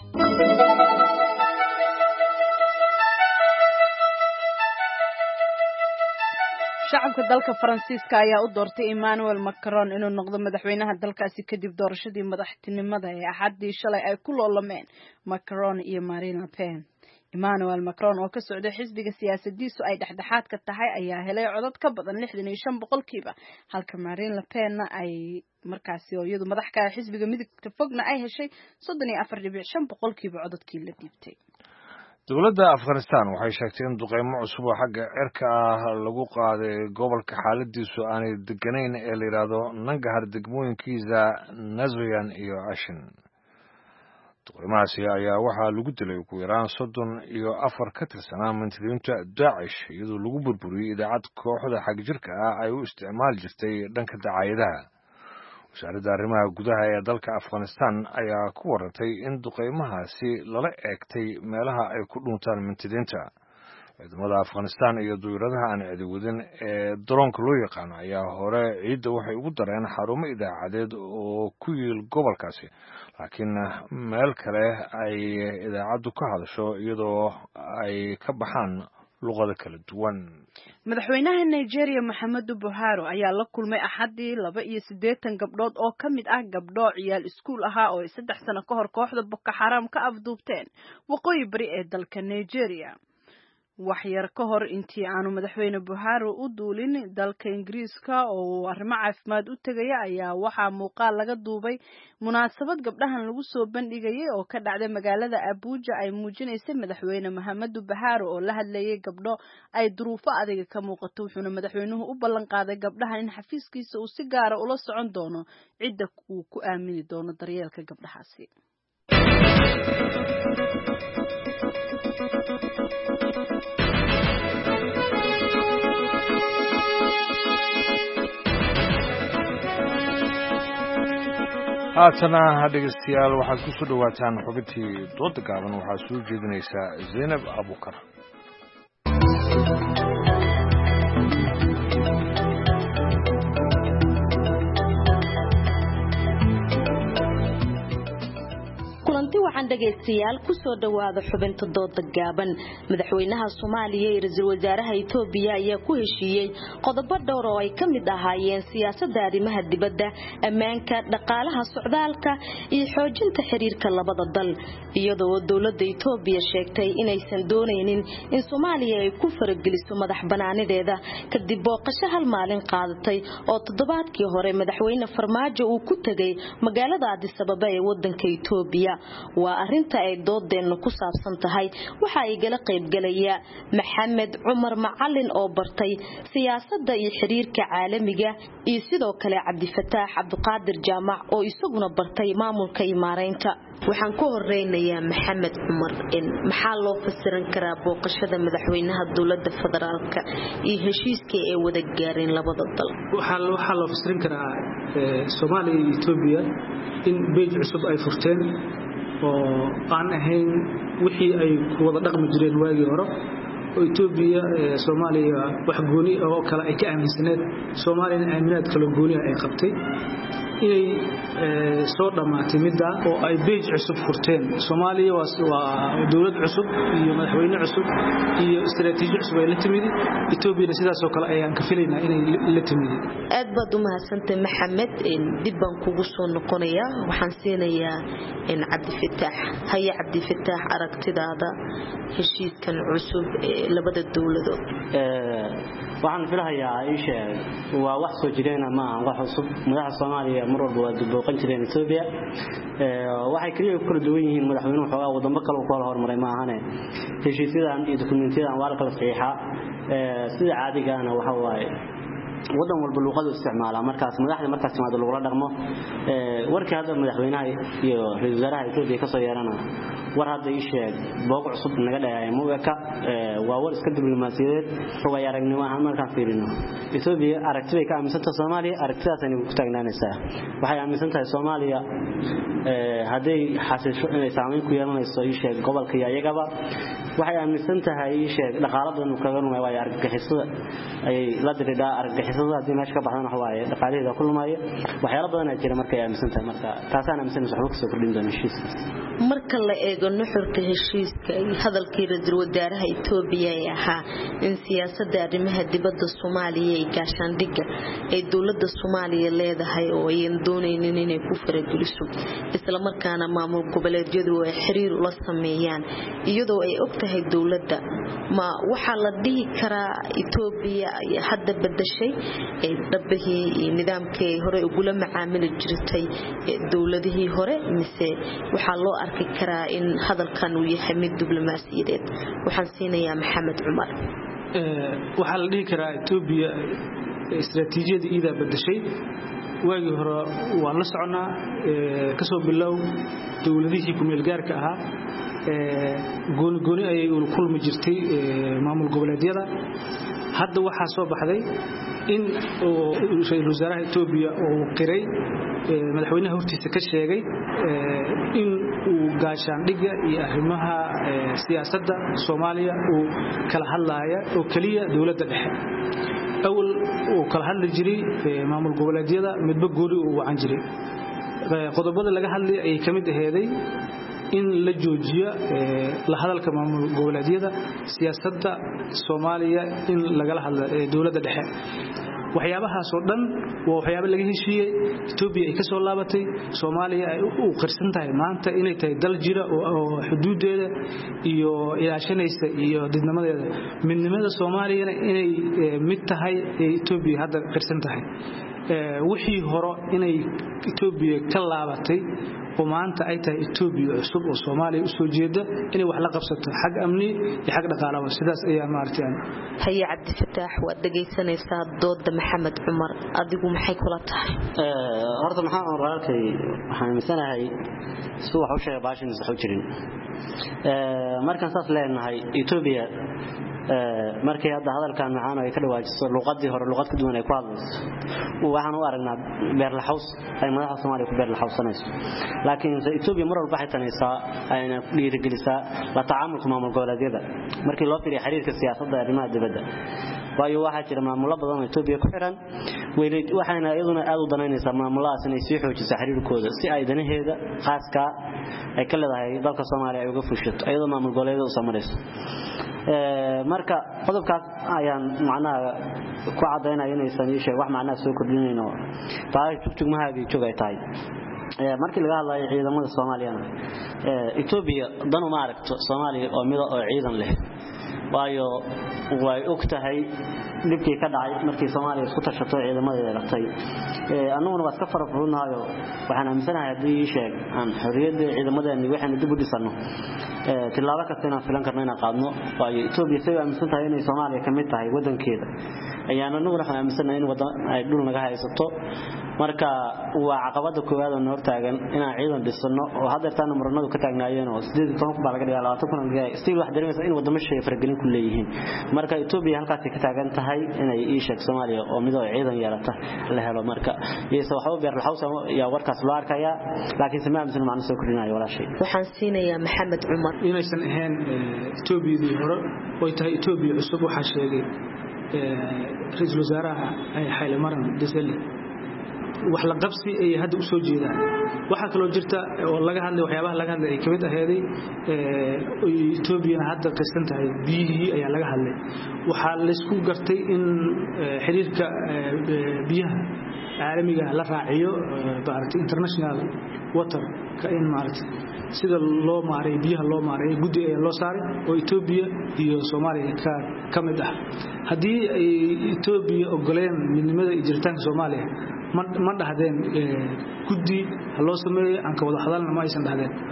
shacabka dalka Faransiiska ayaa u doortay Emmanuel Macron inuu noqdo madaxweynaha dalkaasi kadib doorashadii madaxtinimada ee Axaddii shalay ay ku loolameen Macron iyo Marine Le Pen. Emmanuel Macron oo ka socday xisbiga siyaasadiisu ay dhexdhexaad ka tahay ayaa helay codad ka badan 65% halka Marine Le Pen ay markaasi oo iyadu madax ka ah xisbiga midigta fogna ay heshay 34.5% codadkii la dhiibtay. dowladda Afghanistan waxay sheegtay in duqeymo cusub oo xagga cirka ah lagu qaaday gobolka xaaladiisu aanay deganayn ee la yiraahdo Nangarhar degmooyinkiisa Nazwiyan iyo Ashin. duqeymahaasi ayaa waxaa lagu dilay ugu yaraan 34 ka tirsanaa mintidiinta Daesh iyadoo lagu burburiyay idaacad kooxda xagjirka ah ay u isticmaal jirtay dhanka dacaayadaha. wasaaradda arrimaha gudaha ee dalka Afghanistan ayaa ku warantay in duqeymahaasi lala eegtay meelaha ay ku dhuntaan mintidiinta. ciidamada Afghanistan iyo dowladaha aan ciidawadin ee daroonka loo yaqaan ayaa hore ciidda waxay ugu dareen xarumo idaacadeed oo ku yiil gobolkaasi laakiin meel kale ay idaacaddu ka hadasho iyadoo ay ka baxaan luqado kala duwan. madaxweynaha Nigeria Muhammadu Buhari ayaa la kulmay Axaddii 82 gabdhood oo ka mid ah gabdho ciyaal iskuul ahaa oo 3 sano ka hor kooxda Boko Haram ka afduubteen waqooyi bari ee dalka Nigeria. wax yar ka hor intii aanu madaxweyne Buhari u duulin dalka Ingiriiska oo arrimo caafimaad u tagay ayaa waxaa muuqaal laga duubay munaasabad gabdhahan lagu soo bandhigay oo ka dhacday magaalada Abuja ay muujinaysay madaxweyne Muhammadu Buhari oo la hadlayay gabdho ay duruufo adag ka muuqato wuxuuna madaxweynuhu u ballan qaaday gabdhahan in xafiiskiisa uu si gaar ah ula socon doono cidda uu ku aamini doono daryeelka gabdhahaasi. haatana dhegeystayaal waxaad ku soo dhawaataan xubintii dooda gaaban waxaa soo jeedinaysa Zainab Abukar. kulanti waxaan dhageystayaal ku soo dhawaada xubinta dooda gaaban. madaxweynaha Soomaaliya iyo ra'iisul wasaaraha Itoobiya ayaa ku heshiiyay qodobo dhowr oo ay kamid ahaayeen siyaasadda arrimaha dibadda, ammaanka, dhaqaalaha, socdaalka iyo xoojinta xiriirka labada dal. iyadoo dawladda Itoobiya sheegtay inaysan dooneynin in Soomaaliya ay ku farageliso madax banaanideeda kadib booqasho hal maalin qaadatay oo toddobaadkii hore madaxweyne Farmaajo uu ku tagay magaalada Addis Ababa ee wadanka Itoobiya. waa arinta ay doodeena ku saabsan tahay. waxa ay gala qayb galaya Maxamed Cumar Macalin oo bartay siyaasadda iyo xiriirka caalamiga iyo sidoo kale Cabdifataax Cabdiqaadir Jaamac oo isaguna bartay maamulka iyo maareynta. waxaan ku horeynayaa Maxamed Cumar in maxaa loo fasiran karaa booqashada madaxweynaha dawladda federaalka iyo heshiiska ay wada gaareen labada dal. waxaa loo fasiran karaa Soomaaliya iyo Itoobiya in beej cusub ay furteen oo aan ahayn wixii ay ku wada dhaqmi jireen waagii hore oo Itoobiya Soomaaliya wax gooni oo kale ay ka aaminsaneed Soomaaliya aaminaad kale gooni ay qabtay inay soo dhamaatay midda oo ay beej cusub furteen. Soomaaliya waa dawlad cusub iyo madaxweyne cusub iyo istiraatiiji cusub ay la timid. Itoobiya sidaas oo kale ayaan ka filaynaa inay la timid. aad baad u mahadsantahay Maxamed. dib baan kugu soo noqonayaa waxaan siinayaa in Cabdifataax haya Cabdifataax aragtidaada heshiiskan cusub ee labada dawladood. waxaan filayaa Aisha waa wax soo jireen ama wax cusub. madaxda Soomaaliya mar walba waa dibooqan jireen Itoobiya waxay kaliya ku kala duwan yihiin madaxweynuhu xoogaa wadamo kale ku hormaray ma ahane heshiisyadan iyo dokumentiyada waa la kala saxiixaa sida caadiga ah waxa waaye wadan walba luqadu isticmaala markaas madaxda markaas timaado lagula dhaqmo warkii hadda madaxweynaha iyo ra'iisul wasaaraha Itoobiya ka soo yeerana war hadda ii sheeg booq cusub naga dhaayay Muweka waa war iska diblomaasiyadeed oo ay aragnimo ahaan markaan fiirino Itoobiya aragtida ka aaminsan Soomaaliya aragtidaas ay ku taagnaanaysaa waxay aaminsan tahay Soomaaliya haday xasisho inay saameyn ku yeelanayso ii sheeg gobolka iyagaba waxay aaminsan tahay ii sheeg dhaqaaladan kaga numay way argagixisada ay la diridaa argagixisada hadii meesha ka baxdana waaye dhaqaalaheeda ku lumaya waxyaalo badan ay jira markay aaminsan tahay marka taasana aaminsan wax ku soo kordhin doona heshiiska marka la eego nuxurka heshiiska iyo hadalkii ra'iisul wasaaraha Itoobiya ee ahaa in siyaasadda arrimaha dibadda Soomaaliya ay gaashaandhigga ay dawladda Soomaaliya leedahay oo ay doonayeen inay ku farageliso isla markaana maamul goboleedyadu ay xiriir ula sameeyaan iyadoo ay ogtahay dawladda ma waxa la dhihi karaa Itoobiya ay hadda bedeshay ee dabahii nidaamkii hore ugu la macaamili jirtay dawladihii hore mise waxa loo arki karaa in hadalkan uu yahay mid diblomaasiyadeed waxaan siinayaa Maxamed Cumar waxa la dhihi karaa Itoobiya istiraatiijiyada ida bedeshay waagi hore waa la soconaa ka soo bilow dawladihii ku meel gaarka ahaa gooni ay u kulmi jirtay maamul goboleedyada hadda waxa soo baxday in ra'iisul wasaaraha Itoobiya uu qiray madaxweynaha hortiisa ka sheegay in uu gaashaandhigga iyo arrimaha siyaasadda Soomaaliya uu kala hadlayo oo kaliya dawladda dhexe awal uu kala hadli jiray maamul goboleedyada midba goori uu wacan jiray qodobada laga hadlay ay kamid aheeday in la joojiyo la hadalka maamul goboleedyada siyaasadda Soomaaliya in laga hadlo dawladda dhexe waxyaabahaas oo dhan waa waxyaabo laga heshiiyay Itoobiya ay ka soo laabatay Soomaaliya ay u qarsan tahay maanta inay tahay dal jira oo xuduudeeda iyo ilaashanaysa iyo dadnimadeeda midnimada Soomaaliya inay mid tahay Itoobiya hadda qarsan tahay wixii hore inay Itoobiya ka laabatay oo maanta ay tahay Itoobiya cusub oo Soomaaliya u soo jeeda inay wax la qabsato xag amni iyo xag dhaqaalaha sidaas ayaa maartaan haya Cabdi Fataax waad dhageysanaysaa dooda Maxamed Cumar adigu maxay kula tahay horta maxaan oranay waxaan misanahay soo wax u sheegay baashin sax u jirin markaan saas leenahay Itoobiya markii hadda hadalkan macaan ay ka dhawaajiso luqadii hore luqad ka duwan ay ku hadlayso waxaan u aragnaa beer la xaws ay madaxda Soomaaliya ku beer la xawsanayso laakiin Itoobiya mar walba waxay tanaysaa ayna dhiirigelisaa la tacaamulka maamul goboleedyada markii loo fiiriyo xiriirka siyaasadda arrimaha dibadda waayo waxa jira maamulo badan oo Itoobiya ku xiran waxayna iyaduna aad u danaynaysaa maamuladaas inay sii xoojiso xiriirkooda si ay danaheeda khaaska ay ka leedahay dalka Soomaaliya ay uga fushato iyadoo maamul goboleedyada u samarayso marka qodobkaas ayaan macnaha ku cadeynaa inaysan yeeshay wax macnaha soo kordhinayno taariikh tugmahaagii joogay tahay markii laga hadlayo ciidamada Soomaaliyana Itoobiya dan uma aragto Soomaaliya oo mid oo ciidan leh waayo way ogtahay dibkii ka dhacay markii Soomaaliya isku tashato ciidamadeeda latay annaguna waa ka farqoonayo waxaan aaminsanahay hadii sheeg aan xorriyadda ciidamadeena waxaan dib u dhisano tilaabo kasta inaan filan karno inaan qaadno waayo Itoobiya say aaminsan tahay inay Soomaaliya ka mid tahay wadankeeda ayaan annaguna waxaan aaminsanahay in wadan ay dhul naga haysato marka waa caqabada koowaad oo hor taagan inaan ciidan dhisano oo hadeertaan muranadu ka taagnaayeen oo 18 baa laga dhigay 20 stiil wax dareemaysa in wadamo shay fargelin ku leeyihiin marka Itoobiya halkaas ka taagan tahay inay ii sheeg Soomaaliya oo mid oo ciidan yeelata la helo marka yeesoo waxa beer la xawsa ya warkaas loo arkaya laakiin sama aaminsan macna soo kordhinayo wala shay waxaan siinayaa Maxamed Cumar inaysan ahayn Itoobiyadii hore oo tahay Itoobiya cusub waxa sheegay ra'iisul wasaaraha ay Haile Mariam Desalegn wax la qabsi ay hadda u soo jeedaan waxa kale oo jirta oo laga hadlay waxyaabaha laga hadlay ay kamid aheeday Itoobiya hadda qeysan tahay biyihii ayaa laga hadlay waxa la isku gartay in xiriirka biyaha caalamiga la raaciyo international water ka in maartay sida loo maaray biyaha loo maaray gudi ee loo saaray oo Itoobiya iyo Soomaaliya ka kamid ah hadii ay Itoobiya ogoleen midnimada iyo jiritaanka Soomaaliya ma dhahdeen gudi loo sameeyay aan ka wada hadalna ma aysan dhahdeen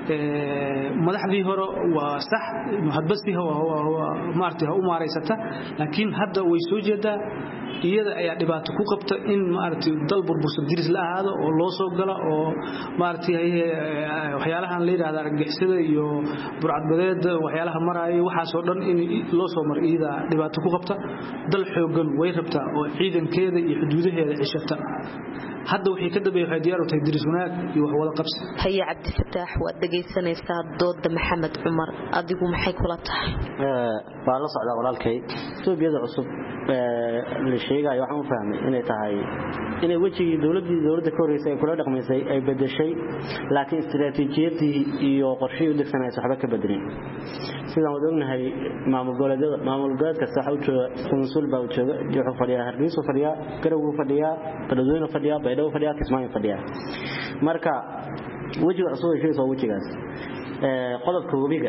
madaxdii hore waa sax hadbasti maartay u maareysata laakiin hadda way soo jeedaa iyada ayaa dhibaato ku qabta in maartay dal burbursan diris la ahaado oo loo soo gala oo maartay waxyaalahan la yiraahdo argagixisada iyo burcadbadeed waxyaalaha maraayo waxa soo dhan in loo soo mar iyada dhibaato ku qabta dal xoogan way rabtaa oo ciidankeeda iyo xuduudaheeda cishata hadda wixii ka dambeeyay diyaar u tahay diris wanaag iyo wax wada qabsi haya Cabdi Fataax waad dhageysanaysaa dooda Maxamed Cumar adigu maxay kula tahay waa la socdaa walaalkay Toobiyada cusub la sheegay waxaan u fahmay inay tahay inay wajigii dawladda ka horeysay ay kula dhaqmaysay ay bedeshay laakiin istiraatiijiyadii iyo qorshihii u degsanaysa waxba ka bedelin sidaan wada ognahay maamul goboleedka sax u jooga konsul baa u jooga wuxuu fadhiyaa Hargeysa fadhiyaa Garowe fadhiyaa Badweyn fadhiyaa Baydhabo fadhiyaa Kismaayo fadhiyaa marka wajiga cusub ay sheegaysaa wajigaas qodobka webiga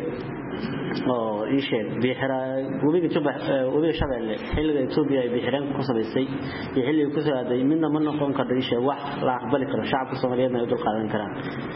oo isheeg bixira webiga Shabeelle xilliga Itoobiya ay bixireen ku sameysay iyo xilliga ku soo aaday midna ma noqon karo isheeg wax la aqbali karo shacabka Soomaaliyeed ay dul qaadan karaan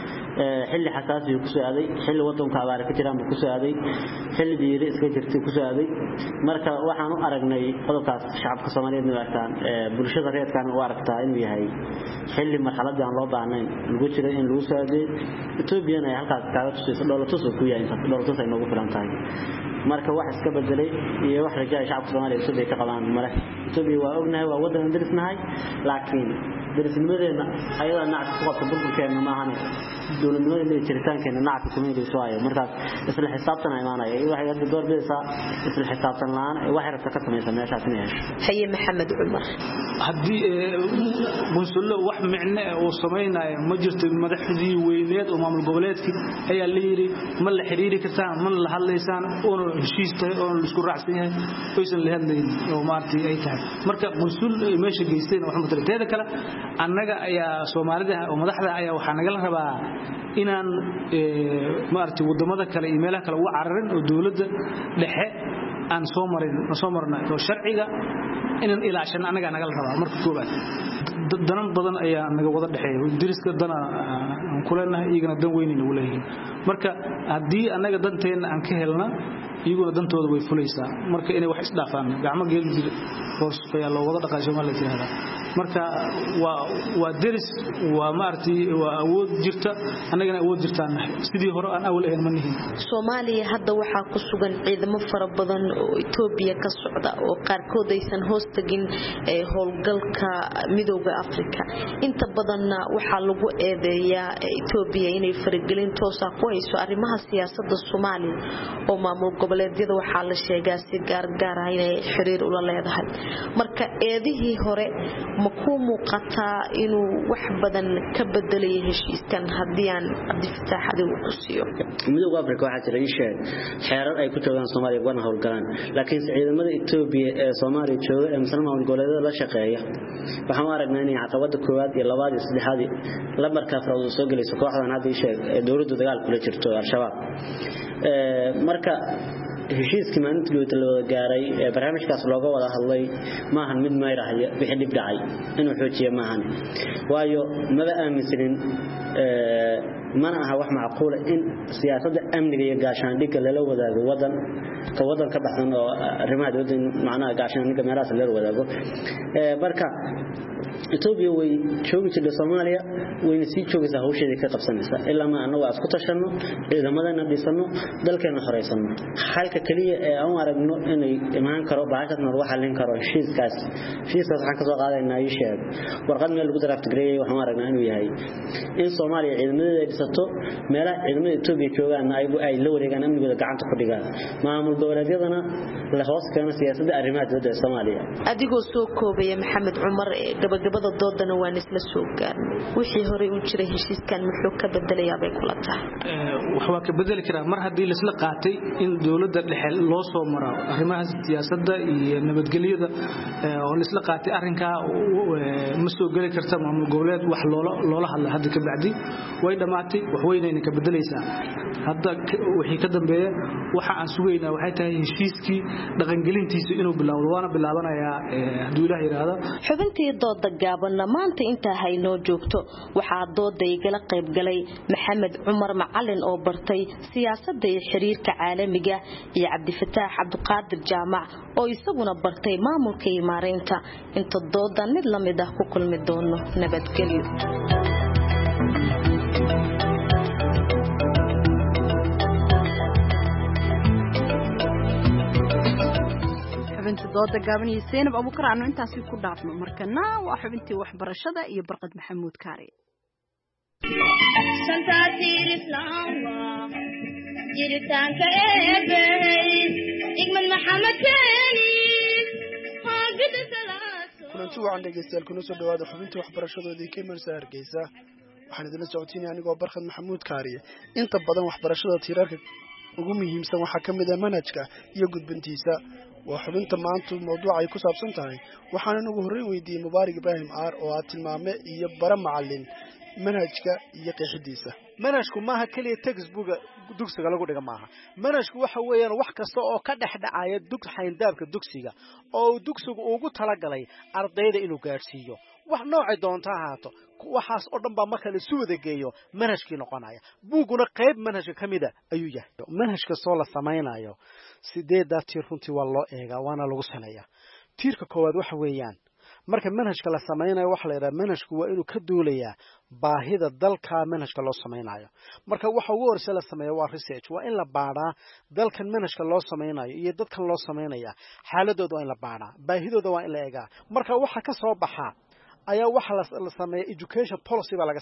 xilli xasaasi ku soo aaday xilli wadanka abaar ka jiraan ku soo aaday xilli diiri iska jirtay ku soo aaday marka waxaan u aragnay qodobkaas shacabka Soomaaliyeed inay arkaan bulshada reerkan u aragtaa inuu yahay xilli marxaladii aan loo baahnayn lagu jiray in lagu soo aaday Itoobiya ay halkaas kaaga tusayso dawladdu ku yahay dawladdu ay noogu filan tahay marka wax iska bedelay iyo wax rajaa shacabka Soomaaliyeed sidoo ka qabaan mare Itoobiya waa ognahay waa wadan dirisnahay laakiin dirisnimadeena ayada nacad ku qabta burburkeena ma ahan dawladnimada jiritaankeena nacad ku meelayso ay markaas isla xisaabtan ay maanay waxay hadda door bidaysaa isla xisaabtan laan waxay rabta ka sameeysan meeshaas inay hesho haye Maxamed Cumar hadii bunsulo wax micne oo sameeyay ma jirto madaxdii weyneed oo maamul goboleedkii ayaa la yiri ma la xiriiri kartaan ma la hadlaysaan oo heshiistay oo la isku raacsan yahay oysan la hadlayn oo maartii ay tahay marka bunsul meesha geysteen wax muddo kale annaga ayaa Soomaalida oo madaxda ayaa waxa naga la rabaa inaan maartii wadamada kale iyo meelaha kale u cararin oo dawladda dhexe aan soo marnay oo sharciga inaan ilaashan anaga naga la rabaa marka koobaad danan badan ayaa naga wada dhaxeeyo diriska dana aan ku leenahay iyagana dan weyn inuu leeyahay marka hadii anaga danteena aan ka helna iyaguna dantooda way fulaysaa marka inay wax isdhaafaan gacmo geel jir hoos ayaa loo wada dhaqaa Soomaaliya tirada marka waa diris waa maartii waa awood jirta anagana awood jirtaan sidii hore aan awal ahayn manihin Soomaaliya hadda waxa ku sugan ciidamo fara badan oo Itoobiya ka socda oo qaarkood aysan hoos tagin howlgalka midowga Afrika inta badanna waxa lagu eedeeyaa Itoobiya inay faragelin toos ah ku hayso arrimaha siyaasadda Soomaaliya oo maamul goboleedyada waxa la sheegaa si gaar ah inay xiriir u leedahay marka eedihii hore ma ku muuqataa inuu wax badan ka bedelay heshiiskan hadii aan Cabdi ku siiyo midowga Afrika waxa jira isheeg xeerar ay ku joogaan Soomaaliya wana howlgalaan laakiin ciidamada Itoobiya ee Soomaaliya jooga ee muslimiinta goboleedyada la shaqeeya waxaan aragnaa in caqabada koowaad iyo labaad iyo saddexaad la markaa faradu soo galayso kooxdan hadda isheeg dawladdu dagaal kula jirto Al-Shabaab marka heshiiskii maalintii la wada gaaray barnaamijkaas looga wada hadlay ma ahan mid meerahay wixii dib dhacay inuu xoojiyo ma ahan waayo maba aaminsanin mana aha wax macquul in siyaasadda amniga iyo gaashaandhigga lala wadaago wadan ka baxsan oo arrimaha dawladda macnaha gaashaandhigga meelahaas lala wadaago marka Itoobiya way joogi jirtay Soomaaliya way sii joogaysaa hawsheeda ka qabsanaysa ilaa ma anagu isku tashano ciidamadana dhisano dalkeena xoreysano halka kaliya ee aan aragno inay imaan karo baahashadna waxa lin karo heshiiskaas waxaan ka soo qaadaynaa isheeg warqad meel lagu draft gareeyay waxaan aragnaa inuu yahay in Soomaaliya ciidamadeeda dhisato meelaha ciidamada Itoobiya joogaan ay la wareegaan amnigooda gacanta ku dhigaan maamul goboleedyadana la hoos keeno siyaasadda arrimaha dawladda Soomaaliya adigoo soo koobaya Maxamed Cumar gabagabada doodana waan isla soo gaarnay wixii hore u jiray heshiiskan muxuu ka bedelayaa bay kula tahay waxa ka bedeli karaa mar hadii la isla qaatay in dawladda dhexe loo soo maro arrimaha siyaasadda iyo nabadgelyada oo la isla qaatay arrinka ma soo gali karta maamul goboleed wax loola hadla hadda ka bacdi way dhamaatay wax weynayna ka bedelaysaa hadda wixii ka dambeeya waxa aan sugaynaa waxay tahay heshiiskii dhaqangelintiisa inuu bilaawdo waana bilaabanayaa hadduu ilaah yiraahdo xubintii dooda gaabanna maanta intaa haynoo joogto waxaa dooda igala qayb galay maxamed cumar macalin oo bartay siyaasadda iyo xiriirka caalamiga iyo cabdifataax cabdiqaadir jaamac oo isaguna bartay maamulka iyo maareynta inta dooda mid la mid ah ku kulmi doono nabadgelyo dooda gaaban iyo Seenab Abuukar aanu intaasi ku dhaafno markana waa xubintii waxbarashada iyo Barqad Maxamuud Kaari shantaatiir islaamka jiritaanka eebay igmad maxamed keeni haagida salaaso kulanti waxaan dhegeystayaal kuna soo dhawaada xubintii waxbarashadoodii ka marsa Hargeysa waxaan idin socodsiinay anigoo Barqad Maxamuud Kaari inta badan waxbarashada tiirarka ugu muhiimsan waxa kamid ah manhajka iyo gudbintiisa waa xubinta maanta mawduuca ay ku saabsan tahay waxaan ugu horreyn weydiiyay Mubaarak Ibrahim Aar oo ah tilmaame iyo bara macallin manhajka iyo qeexidiisa manhajku maaha kaliya textbook dugsiga lagu dhiga maaha manhajku waxa weeyaan wax kasta oo ka dhexdhacaya xayndaabka dugsiga oo dugsigu ugu talagalay ardayda inuu gaarsiiyo wax noocay doonta ahaato waxaas oo dhan baa marka la soo wada geeyo manhajkii noqonaya buuguna qayb manhajka kamida ayuu yahay manhajka soo la samaynayo sideeda tiir runtii waa loo eegaa waana lagu saneeyaa tiirka koowaad waxa weeyaan marka manhajka la samaynayo waxa la yiraahdaa manhajku waa inuu ka duulayaa baahida dalka manhajka loo samaynayo marka waxa ugu horreeya la sameeyo waa research waa in la baaraa dalkan manhajka loo samaynayo iyo dadkan loo samaynaya xaaladooda waa in la baaraa baahidooda waa in la eegaa marka waxa ka soo baxa ayaa waxa la sameeyaa education policy baa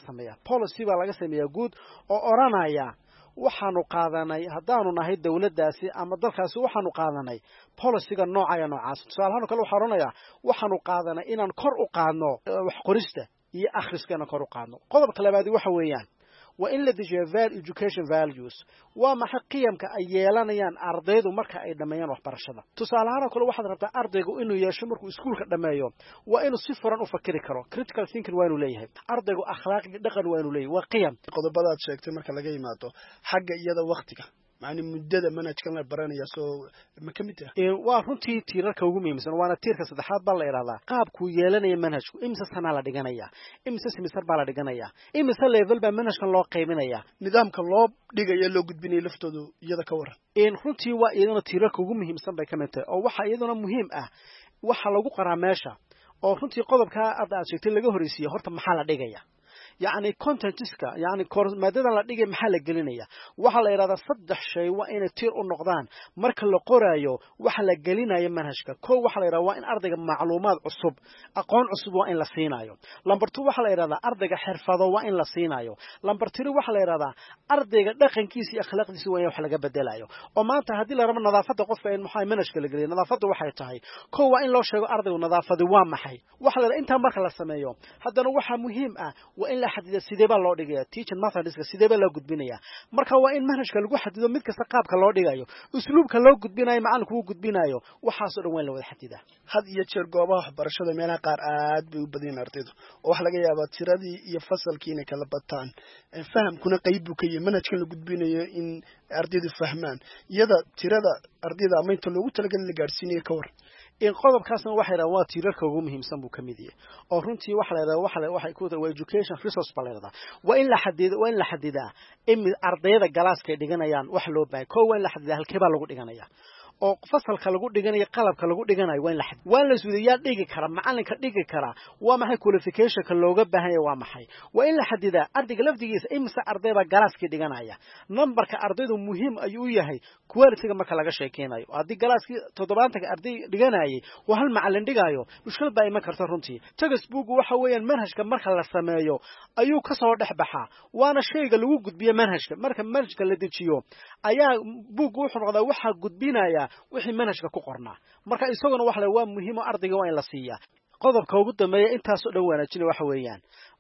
laga sameeyaa guud oo oranaya waxaanu qaadanay hadaanu nahay dawladdaasi ama dalkaasi waxaanu qaadanay policyga nooca noocaas tusaalahaan kale waxa oranaya waxaanu qaadanay inaan kor u qaadno wax qorista iyo akhriskana kor u qaadno qodobka labaad waxa weeyaan waa in la dejiyo education values waa maxay qiyamka ay yeelanayaan ardaydu marka ay dhameeyaan waxbarashada tusaalahaan kale waxaad rabtaa ardaygu inuu yeesho markuu iskuulka dhameeyo waa inuu si furan u fakiri karo critical thinking waa inuu leeyahay ardaygu akhlaaqi dhaqan waa inuu leeyahay waa qiyam qodobada aad sheegtay marka laga yimaado xagga iyada waqtiga macni muddada manhajkan la baranaya soo ma kamid ah waa runtii tiirarka ugu muhiimsan waana tiirka saddexaad baa la yiraahdaa qaabku yeelanaya manhajku imisa sana la dhiganaya imisa semester baa la dhiganaya imisa level baa manhajkan loo qaybinaya nidaamka loo dhigayo loo gudbinayo laftoodu iyada ka waran runtii waa iyaduna tiirarka ugu muhiimsan bay kamid tahay oo waxa iyaduna muhiim ah waxa lagu qaraa meesha oo runtii qodobka aad sheegtay laga horeysiyo horta maxaa la dhigaya يعني contentiska يعني maadada la dhigay maxaa la gelinaya waxa la yiraahdaa saddex shay waa in tiir u noqdaan marka la qoraayo waxa la gelinayo manhajka koow waxa la yiraahdaa waa in ardayga macluumaad cusub aqoon cusub waa in la siinayo lambar 2 waxa la yiraahdaa ardayga xirfado waa in la siinayo lambar 3 waxa la yiraahdaa ardayga dhaqankiisa iyo akhlaaqdiisa waa in wax laga bedelayo oo maanta hadii la rabo nadaafada qofka in maxay manhajka la geliyo nadaafada waxay tahay koow waa in loo sheego ardaygu nadaafadu waa maxay waxa la yiraahdaa inta marka la sameeyo haddana waxa muhiim ah waa in xadida sidee baa loo dhigaya teaching methodska sidee baa loo gudbinaya marka waa in manhajka lagu xadido mid kasta qaabka loo dhigayo usluubka loo gudbinayo macalinku uu gudbinayo waxaas oo dhan waa la wada xadidaa had iyo jeer goobaha waxbarashada meelaha qaar aad bay u badan ardaydu oo wax laga yaabaa tiradii iyo fasalkiina kala bataan fahamkuna qayb buu ka yahay manhajka la gudbinayo in ardaydu fahmaan iyada tirada ardayda ama inta loogu talagalay la gaarsiinayo ka war in qodobkaasna waxa yiraahdaa waa tiirarka ugu muhiimsan buu kamid yahay oo runtii waxa la yiraahdaa waxay ku tahay education resource balada waa in la xadidaa in ardayda galaaska dhiganayaan wax loo baahay koow in la xadidaa halkee baa lagu dhiganaya oo fasalka lagu dhiganayo qalabka lagu dhiganayo waa in la suudiyaa dhigi kara macalinka dhigi kara waa maxay qualificationka looga baahan yahay waa maxay waa in la xadidaa ardayga lafdigiisa imisa ardayda galaaska dhiganaya numberka ardaydu muhiim ayuu yahay quality-ga marka laga sheekeynayo hadii galaaski 70 arday dhiganayay waa hal macalin dhigayo mushkil baa iman karta runtii textbook waxa weeyaan manhajka marka la sameeyo ayuu ka soo dhaxbaxa waana shayga lagu gudbiyo manhajka marka manhajka la dejiyo ayaa book wuxuu noqdaa waxa gudbinaya wixii manhajka ku qornaa marka isaguna wax la waa muhiim ardayga waa in la siiyaa qodobka ugu dambeeya intaas oo dhan wanaajin waxa weeyaan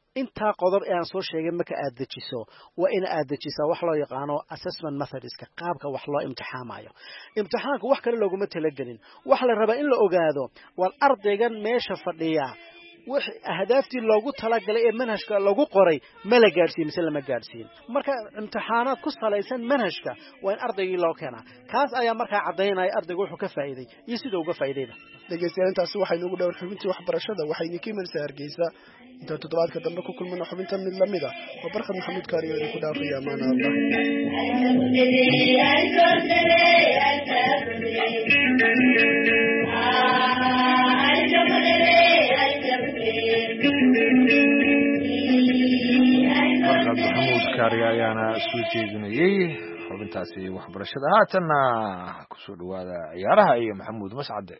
intaa qodob ee aan soo sheegay marka aad dejiso waa in aad dejisaa wax loo yaqaano assessment methodska qaabka wax loo imtixaamayo imtixaanku wax kale looguma talagelin waxa la rabaa in la ogaado war ardaygan meesha fadhiya ahdaaftii loogu talagalay ee manhajka lagu qoray ma la gaadhsiin mise lama gaadhsiin marka imtixaanaad ku salaysan manhajka waa in ardaygii loo keenaa kaas ayaa markaa caddaynaya ardaygu wuxuu ka faa'iiday iyo siduu uga faa'iidayba dhegeystayaal intaasi waxaynu ugu dhowr xubintii waxbarashada waxayna ka imanaysaa Hargeysa inta toddobaadka dambe ku kulmana xubintan mid lamid ah oo Barkad Maxamuud Kaariyo idinku dhaafaya amaana Barkad Maxamuud Kaariyo ayaana soo jeedinayay xubintaasi waxbarashada haatanna ku soo dhawaada ciyaaraha iyo Maxamuud Mascade.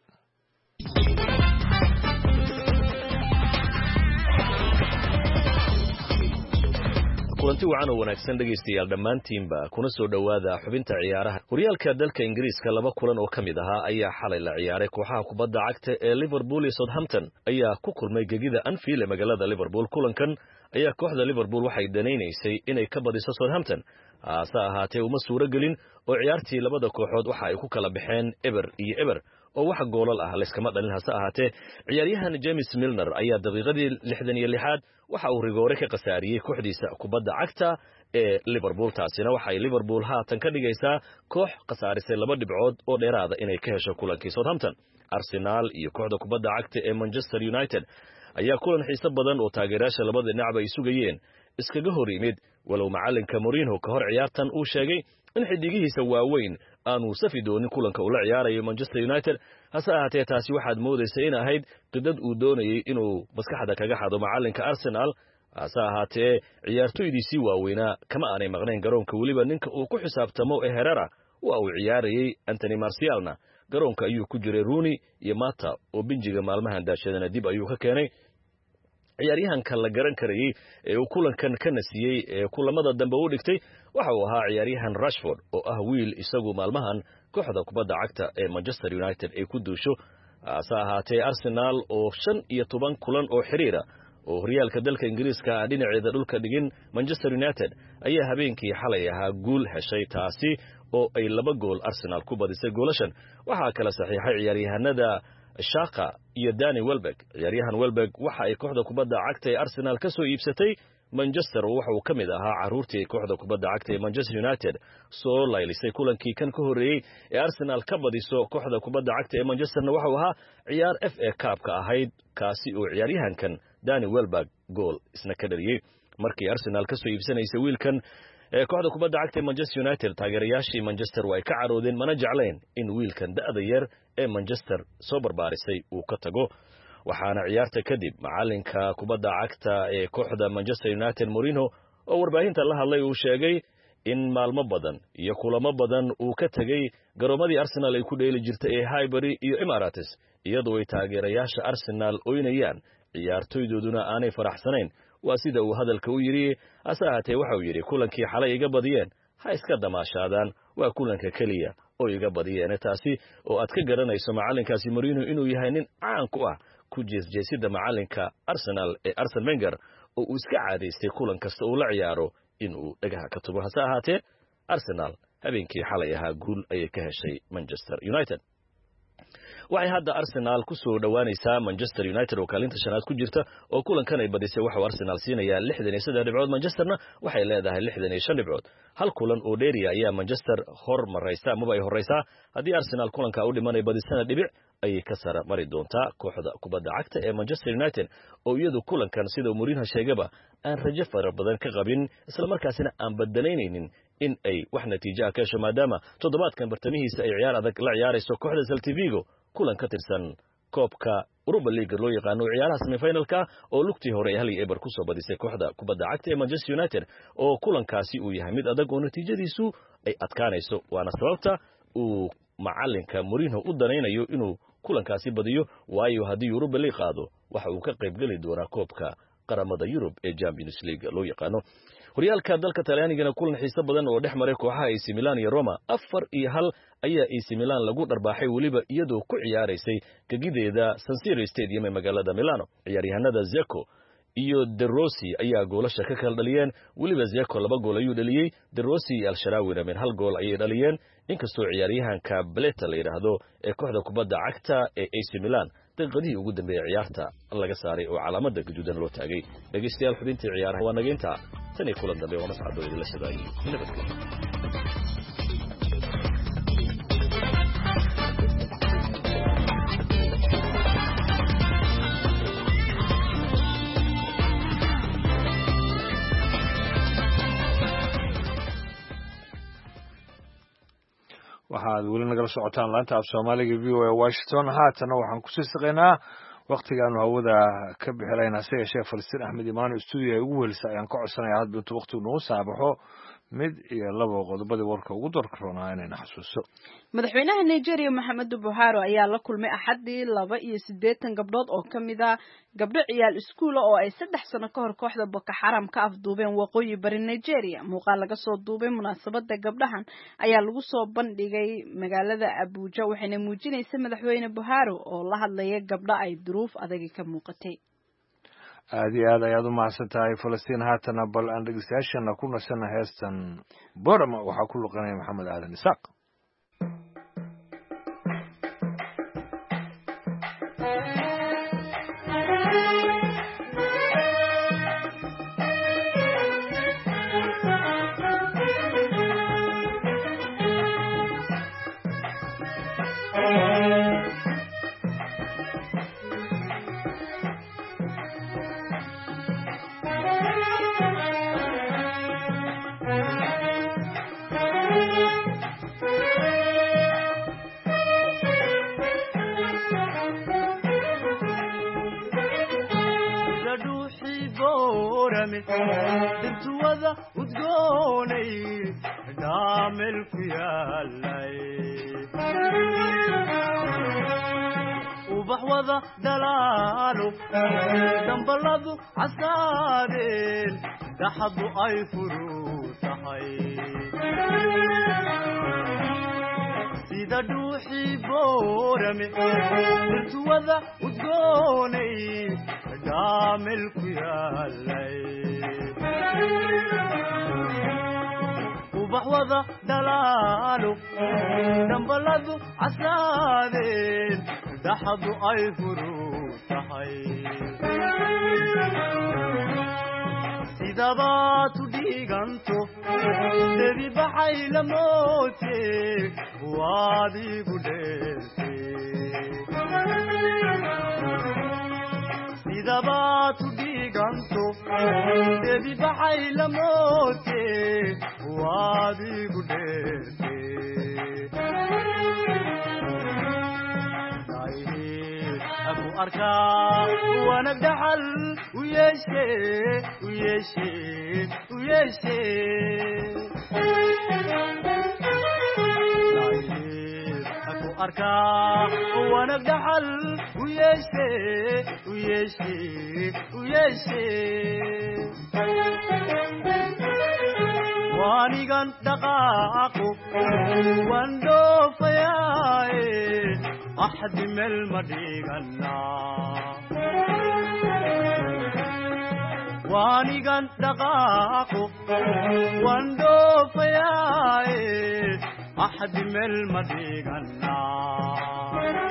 kulanti wacan oo wanaagsan dhegaystayaal dhammaantiinba kuna soo dhowaada xubinta ciyaaraha horyaalka dalka ingiriiska laba kulan oo ka mid ahaa ayaa xalay la ciyaaray kooxaha kubadda cagta ee Liverpool iyo Southampton ayaa ku kulmay gegida Anfield ee magaalada Liverpool. Kulankan ayaa kooxda Liverpool waxay danaynaysay inay ka badiso Southampton hase ahaatee uma suuro gelin oo ciyaartii labada kooxood waxa ay ku kala baxeen eber iyo eber oo wax goolal ah layskama dhalin. hase ahaatee ciyaaryahan James Milner ayaa daqiiqadii 66 waxa uu rigoore ka qasaariyay kooxdiisa kubadda cagta ee Liverpool. taasina waxay Liverpool haatan ka dhigaysaa koox qasaarisay 2 dhibcood oo dheeraada inay ka hesho kulankii Southampton. Arsenal iyo kooxda kubadda cagta ee Manchester United ayaa kulan xiiso badan oo taageerayaasha labada dhinac ay sugayeen iskaga hor yimid walow macalinka Mourinho ka hor ciyaartan uu sheegay in xidigihiisa waaweyn aanu safi doonin kulanka uu la ciyaarayo Manchester United. hase ahaatee taasi waxaad moodaysaa in ahayd qidad uu doonayay inuu maskaxda kaga xado macalinka Arsenal. hase ahaatee ciyaartoydiisii waaweynaa kama aanay maqnayn garoonka, weliba ninka uu ku xisaabtamo ee Herrera waa uu ciyaarayay. Anthony Martialna garoonka ayuu ku jiray. Rooney iyo Mata oo binjiga maalmahan daashadana dib ayuu ka keenay. ciyaaryahanka la garan karayay ee uu kulankan ka nasiyay ee kulamada dambe u dhigtay waxa uu ahaa ciyaaryahan Rashford oo ah wiil isagu maalmahan kooxda kubadda cagta ee Manchester United ay ku duusho. hase ahaatee Arsenal oo 15 kulan oo xiriira oo horyaalka dalka Ingiriiska dhinaceeda dhulka dhigin Manchester United ayaa habeenkii xalay ahaa guul heshay, taasi oo ay 2 gool Arsenal ku badisay. goolashan waxa kala saxiixay ciyaaryahanada Shaka iyo Danny Welbeck. ciyaaryahan Welbeck waxa ay kooxda kubadda cagta ee Arsenal ka soo iibsatay Manchester, waxa uu kamid ahaa caruurtii kooxda kubadda cagta ee Manchester United soo laylisay kulankii kan ka horeeyay ee Arsenal ka badiso kooxda kubadda cagta ee Manchesterna waxa uu ahaa ciyaar FA Cup ka ahayd, kaasi oo ciyaaryahankan Danny Welbeck gool isna ka dhaliyay. markii Arsenal ka soo iibsanaysay wiilkan ee kooxda kubadda cagta ee Manchester United, taageerayaashii Manchester way ka caroodeen mana jecleen in wiilkan da'da yar ee Manchester soo barbaarisay uu ka tago. waxaana ciyaarta kadib macalinka kubadda cagta ee kooxda Manchester United Mourinho oo warbaahinta la hadlay uu sheegay in maalmo badan iyo kulamo badan uu ka tagay garoomadii Arsenal ay ku dheeli jirtay ee Highbury iyo Emirates, iyadoo ay taageerayaasha Arsenal oynayaan ciyaartoydooduna aanay faraxsanayn. waa sida uu hadalka u yiri. hase ahaatee waxa uu yiri kulankii xalay iga badiyeen ha iska damaashaadaan, waa kulanka kaliya oo iga badiyeen. taasi oo aad ka garanayso macalinkaasi Mourinho inuu yahay nin caan ku ah ku jeesjeesida macalinka Arsenal ee Arsene Wenger oo uu iska caadaystay kulan kasta uu la ciyaaro inuu dhagaha ka tubo. hase ahaatee Arsenal habeenkii xalay ahaa guul ayay ka heshay Manchester United. waxay hadda Arsenal ku soo dhawaanaysaa Manchester United oo kaalinta shanaad ku jirta oo kulankan ay badisay. waxa Arsenal siinaya 63 dhibcood, Manchesterna waxay leedahay 65 dhibcood. hal kulan oo dheeriya ayaa Manchester hormaraysa ama ay horeysaa. haddii Arsenal kulanka u dhimanay badisana dhibic ayay ka sara mari doontaa kooxda kubadda cagta ee Manchester United oo iyadu kulankan sida Mourinho sheegaba aan rajo fara badan ka qabin, isla markaasina aan badalaynaynin in ay wax natiijo ah ka hesho maadaama toddobaadkan bartamihiisa ay ciyaar adag la ciyaarayso kooxda Celta Vigo kulan ka tirsan koobka Europa League loo yaqaano ciyaaraha semifinalka oo lugtii hore ay 1-0 ku soo badisay kooxda kubadda cagta ee Manchester United oo kulankaasi uu yahay mid adag oo natiijadiisu ay adkaanayso. waana sababta uu macalinka Mourinho u danaynayo inuu kulankaasi badiyo, waayo haddii Europa League qaado waxa uu ka qayb gali doonaa koobka qaramada Yurub ee Champions League loo yaqaano. horyaalka dalka Talyaanigana kulan xiiso badan oo dhex maray kooxaha AC Milan iyo Roma 4-1 ayaa AC Milan lagu dharbaaxay, waliba iyadoo ku ciyaaraysay gegideeda San Siro Stadium ee magaalada Milano. ciyaaryahanada Zeko iyo De Rossi ayaa goolasha ka kala dhaliyeen. weliba Zeko 2 gool ayuu dhaliyey. De Rossi iyo Al-Sharaawina min 1 gool ayay dhaliyeen. inkastoo ciyaaryahanka Bleta la yiraahdo ee kooxda kubadda cagta ee AC Milan daqiiqadii ugu dambeeyay ciyaarta laga saaray oo calaamada gaduudan loo taagay. dhageystayaal xubintii ciyaaraha waa nageynta tan iyo kulan dambe waa mas'aado idin la shaqeeyay. nabadgelyo. waxaad weli nagala socotaan laanta af Soomaaliga VOA Washington. haatana waxaan ku sii shaqeynaa waqtigaanu hawada ka bixilayna sida Sheekh Falastiin Axmed Imaan studio ay ugu welisay ayaan ka codsanayaa hadba intuu waqtigu noo saabaxo mid iyo laba qodobadii warka ugu doorkaroonaa inayna xasuuso. madaxweynaha Nigeria Muhammadu Buhari ayaa la kulmay Axadii 82 gabdhood oo kamid ah gabdho ciyaal iskuul oo ay 3 sano ka hor kooxda Boko Haram ka afduubeen waqooyi bari Nigeria. muuqaal laga soo duubay munaasabada gabdhahan ayaa lagu soo bandhigay magaalada Abuja waxayna muujinaysaa madaxweyne Buhari oo la hadlaya gabdho ay duruuf adag ka muuqatay. aad iyo aad ayaad u mahadsantahay Falastiin. haatana bal aan dhegeystayaashana ku nasana heestan Borama waxaa ku luqanaya Maxamed Aadan Isaaq. dirtuwada udgoonay dhaamel ku yaalay ubax wada dalaalo dambaladu casaadeen daxadu ay furu tahay sida dhuuxii boorame dirtuwada udgoonay dhaamel ku yaalay ubax wada dalaalo dambaladu casaadeen daxadu ay furu tahay sidabaad u dhiiganto debi baxay la moote waad igu dheerte sidabaad u dhiiganto debi baxay la moote waad igu dheerte aku arkaa wanag dhaxal u yeeshe u yeeshe u yeeshe aku arkaa wanag dhaxal u yeeshe u yeeshe u yeeshe waanigan dhaqaaqo waan dhoofayaaye axdi meel ma dhiganaa waanigan dhaqaaqo waan dhoofayaaye axdi meel ma dhiganaa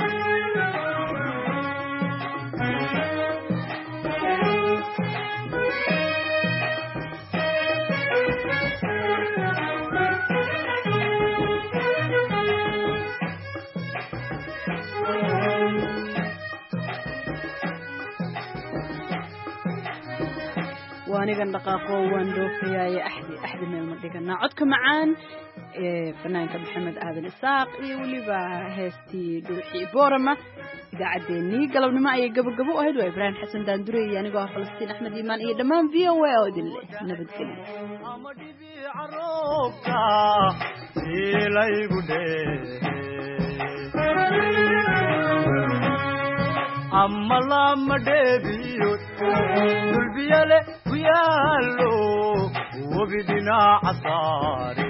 waanigan dhaqaaqo waan dhoofayaaye axdi meel ma dhiganaa codka macaan ee fanaanka Maxamed Aadan Isaaq iyo waliba heestii dhuuxii Borama. idaacadeennii galabnimo ayay gabagabo u ahayd waa Ibrahim Xasan Daandure iyo anigoo ah Falastiin Axmed Imaan iyo dhammaan VOA oo idin leh nabadgelyo. ama dhibica roobka ilaygu dhee amma lama dheebiyo dulbiyale ku yaallo webi dhinaca saare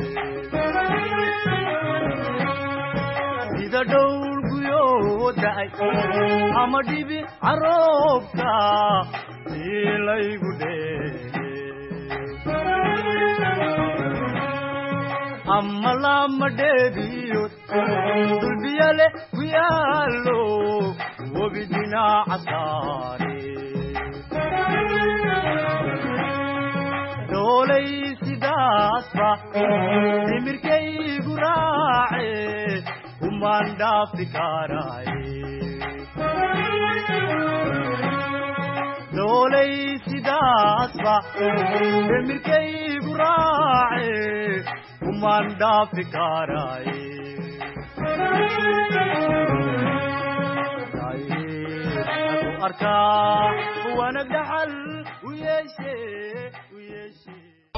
sida dhowr guyoo da'ay ama dhibica roobka laygu dheege amma lama dheebiyo dulbiyale ku yaalo wobi dhinaca saare doolay sidaasba timirkaygu raace kumaan dhaafi karaaye doolay sidaasba timirkaygu raace kumaan dhaafi karaaye arkaa wanag dhaxal u yeeshee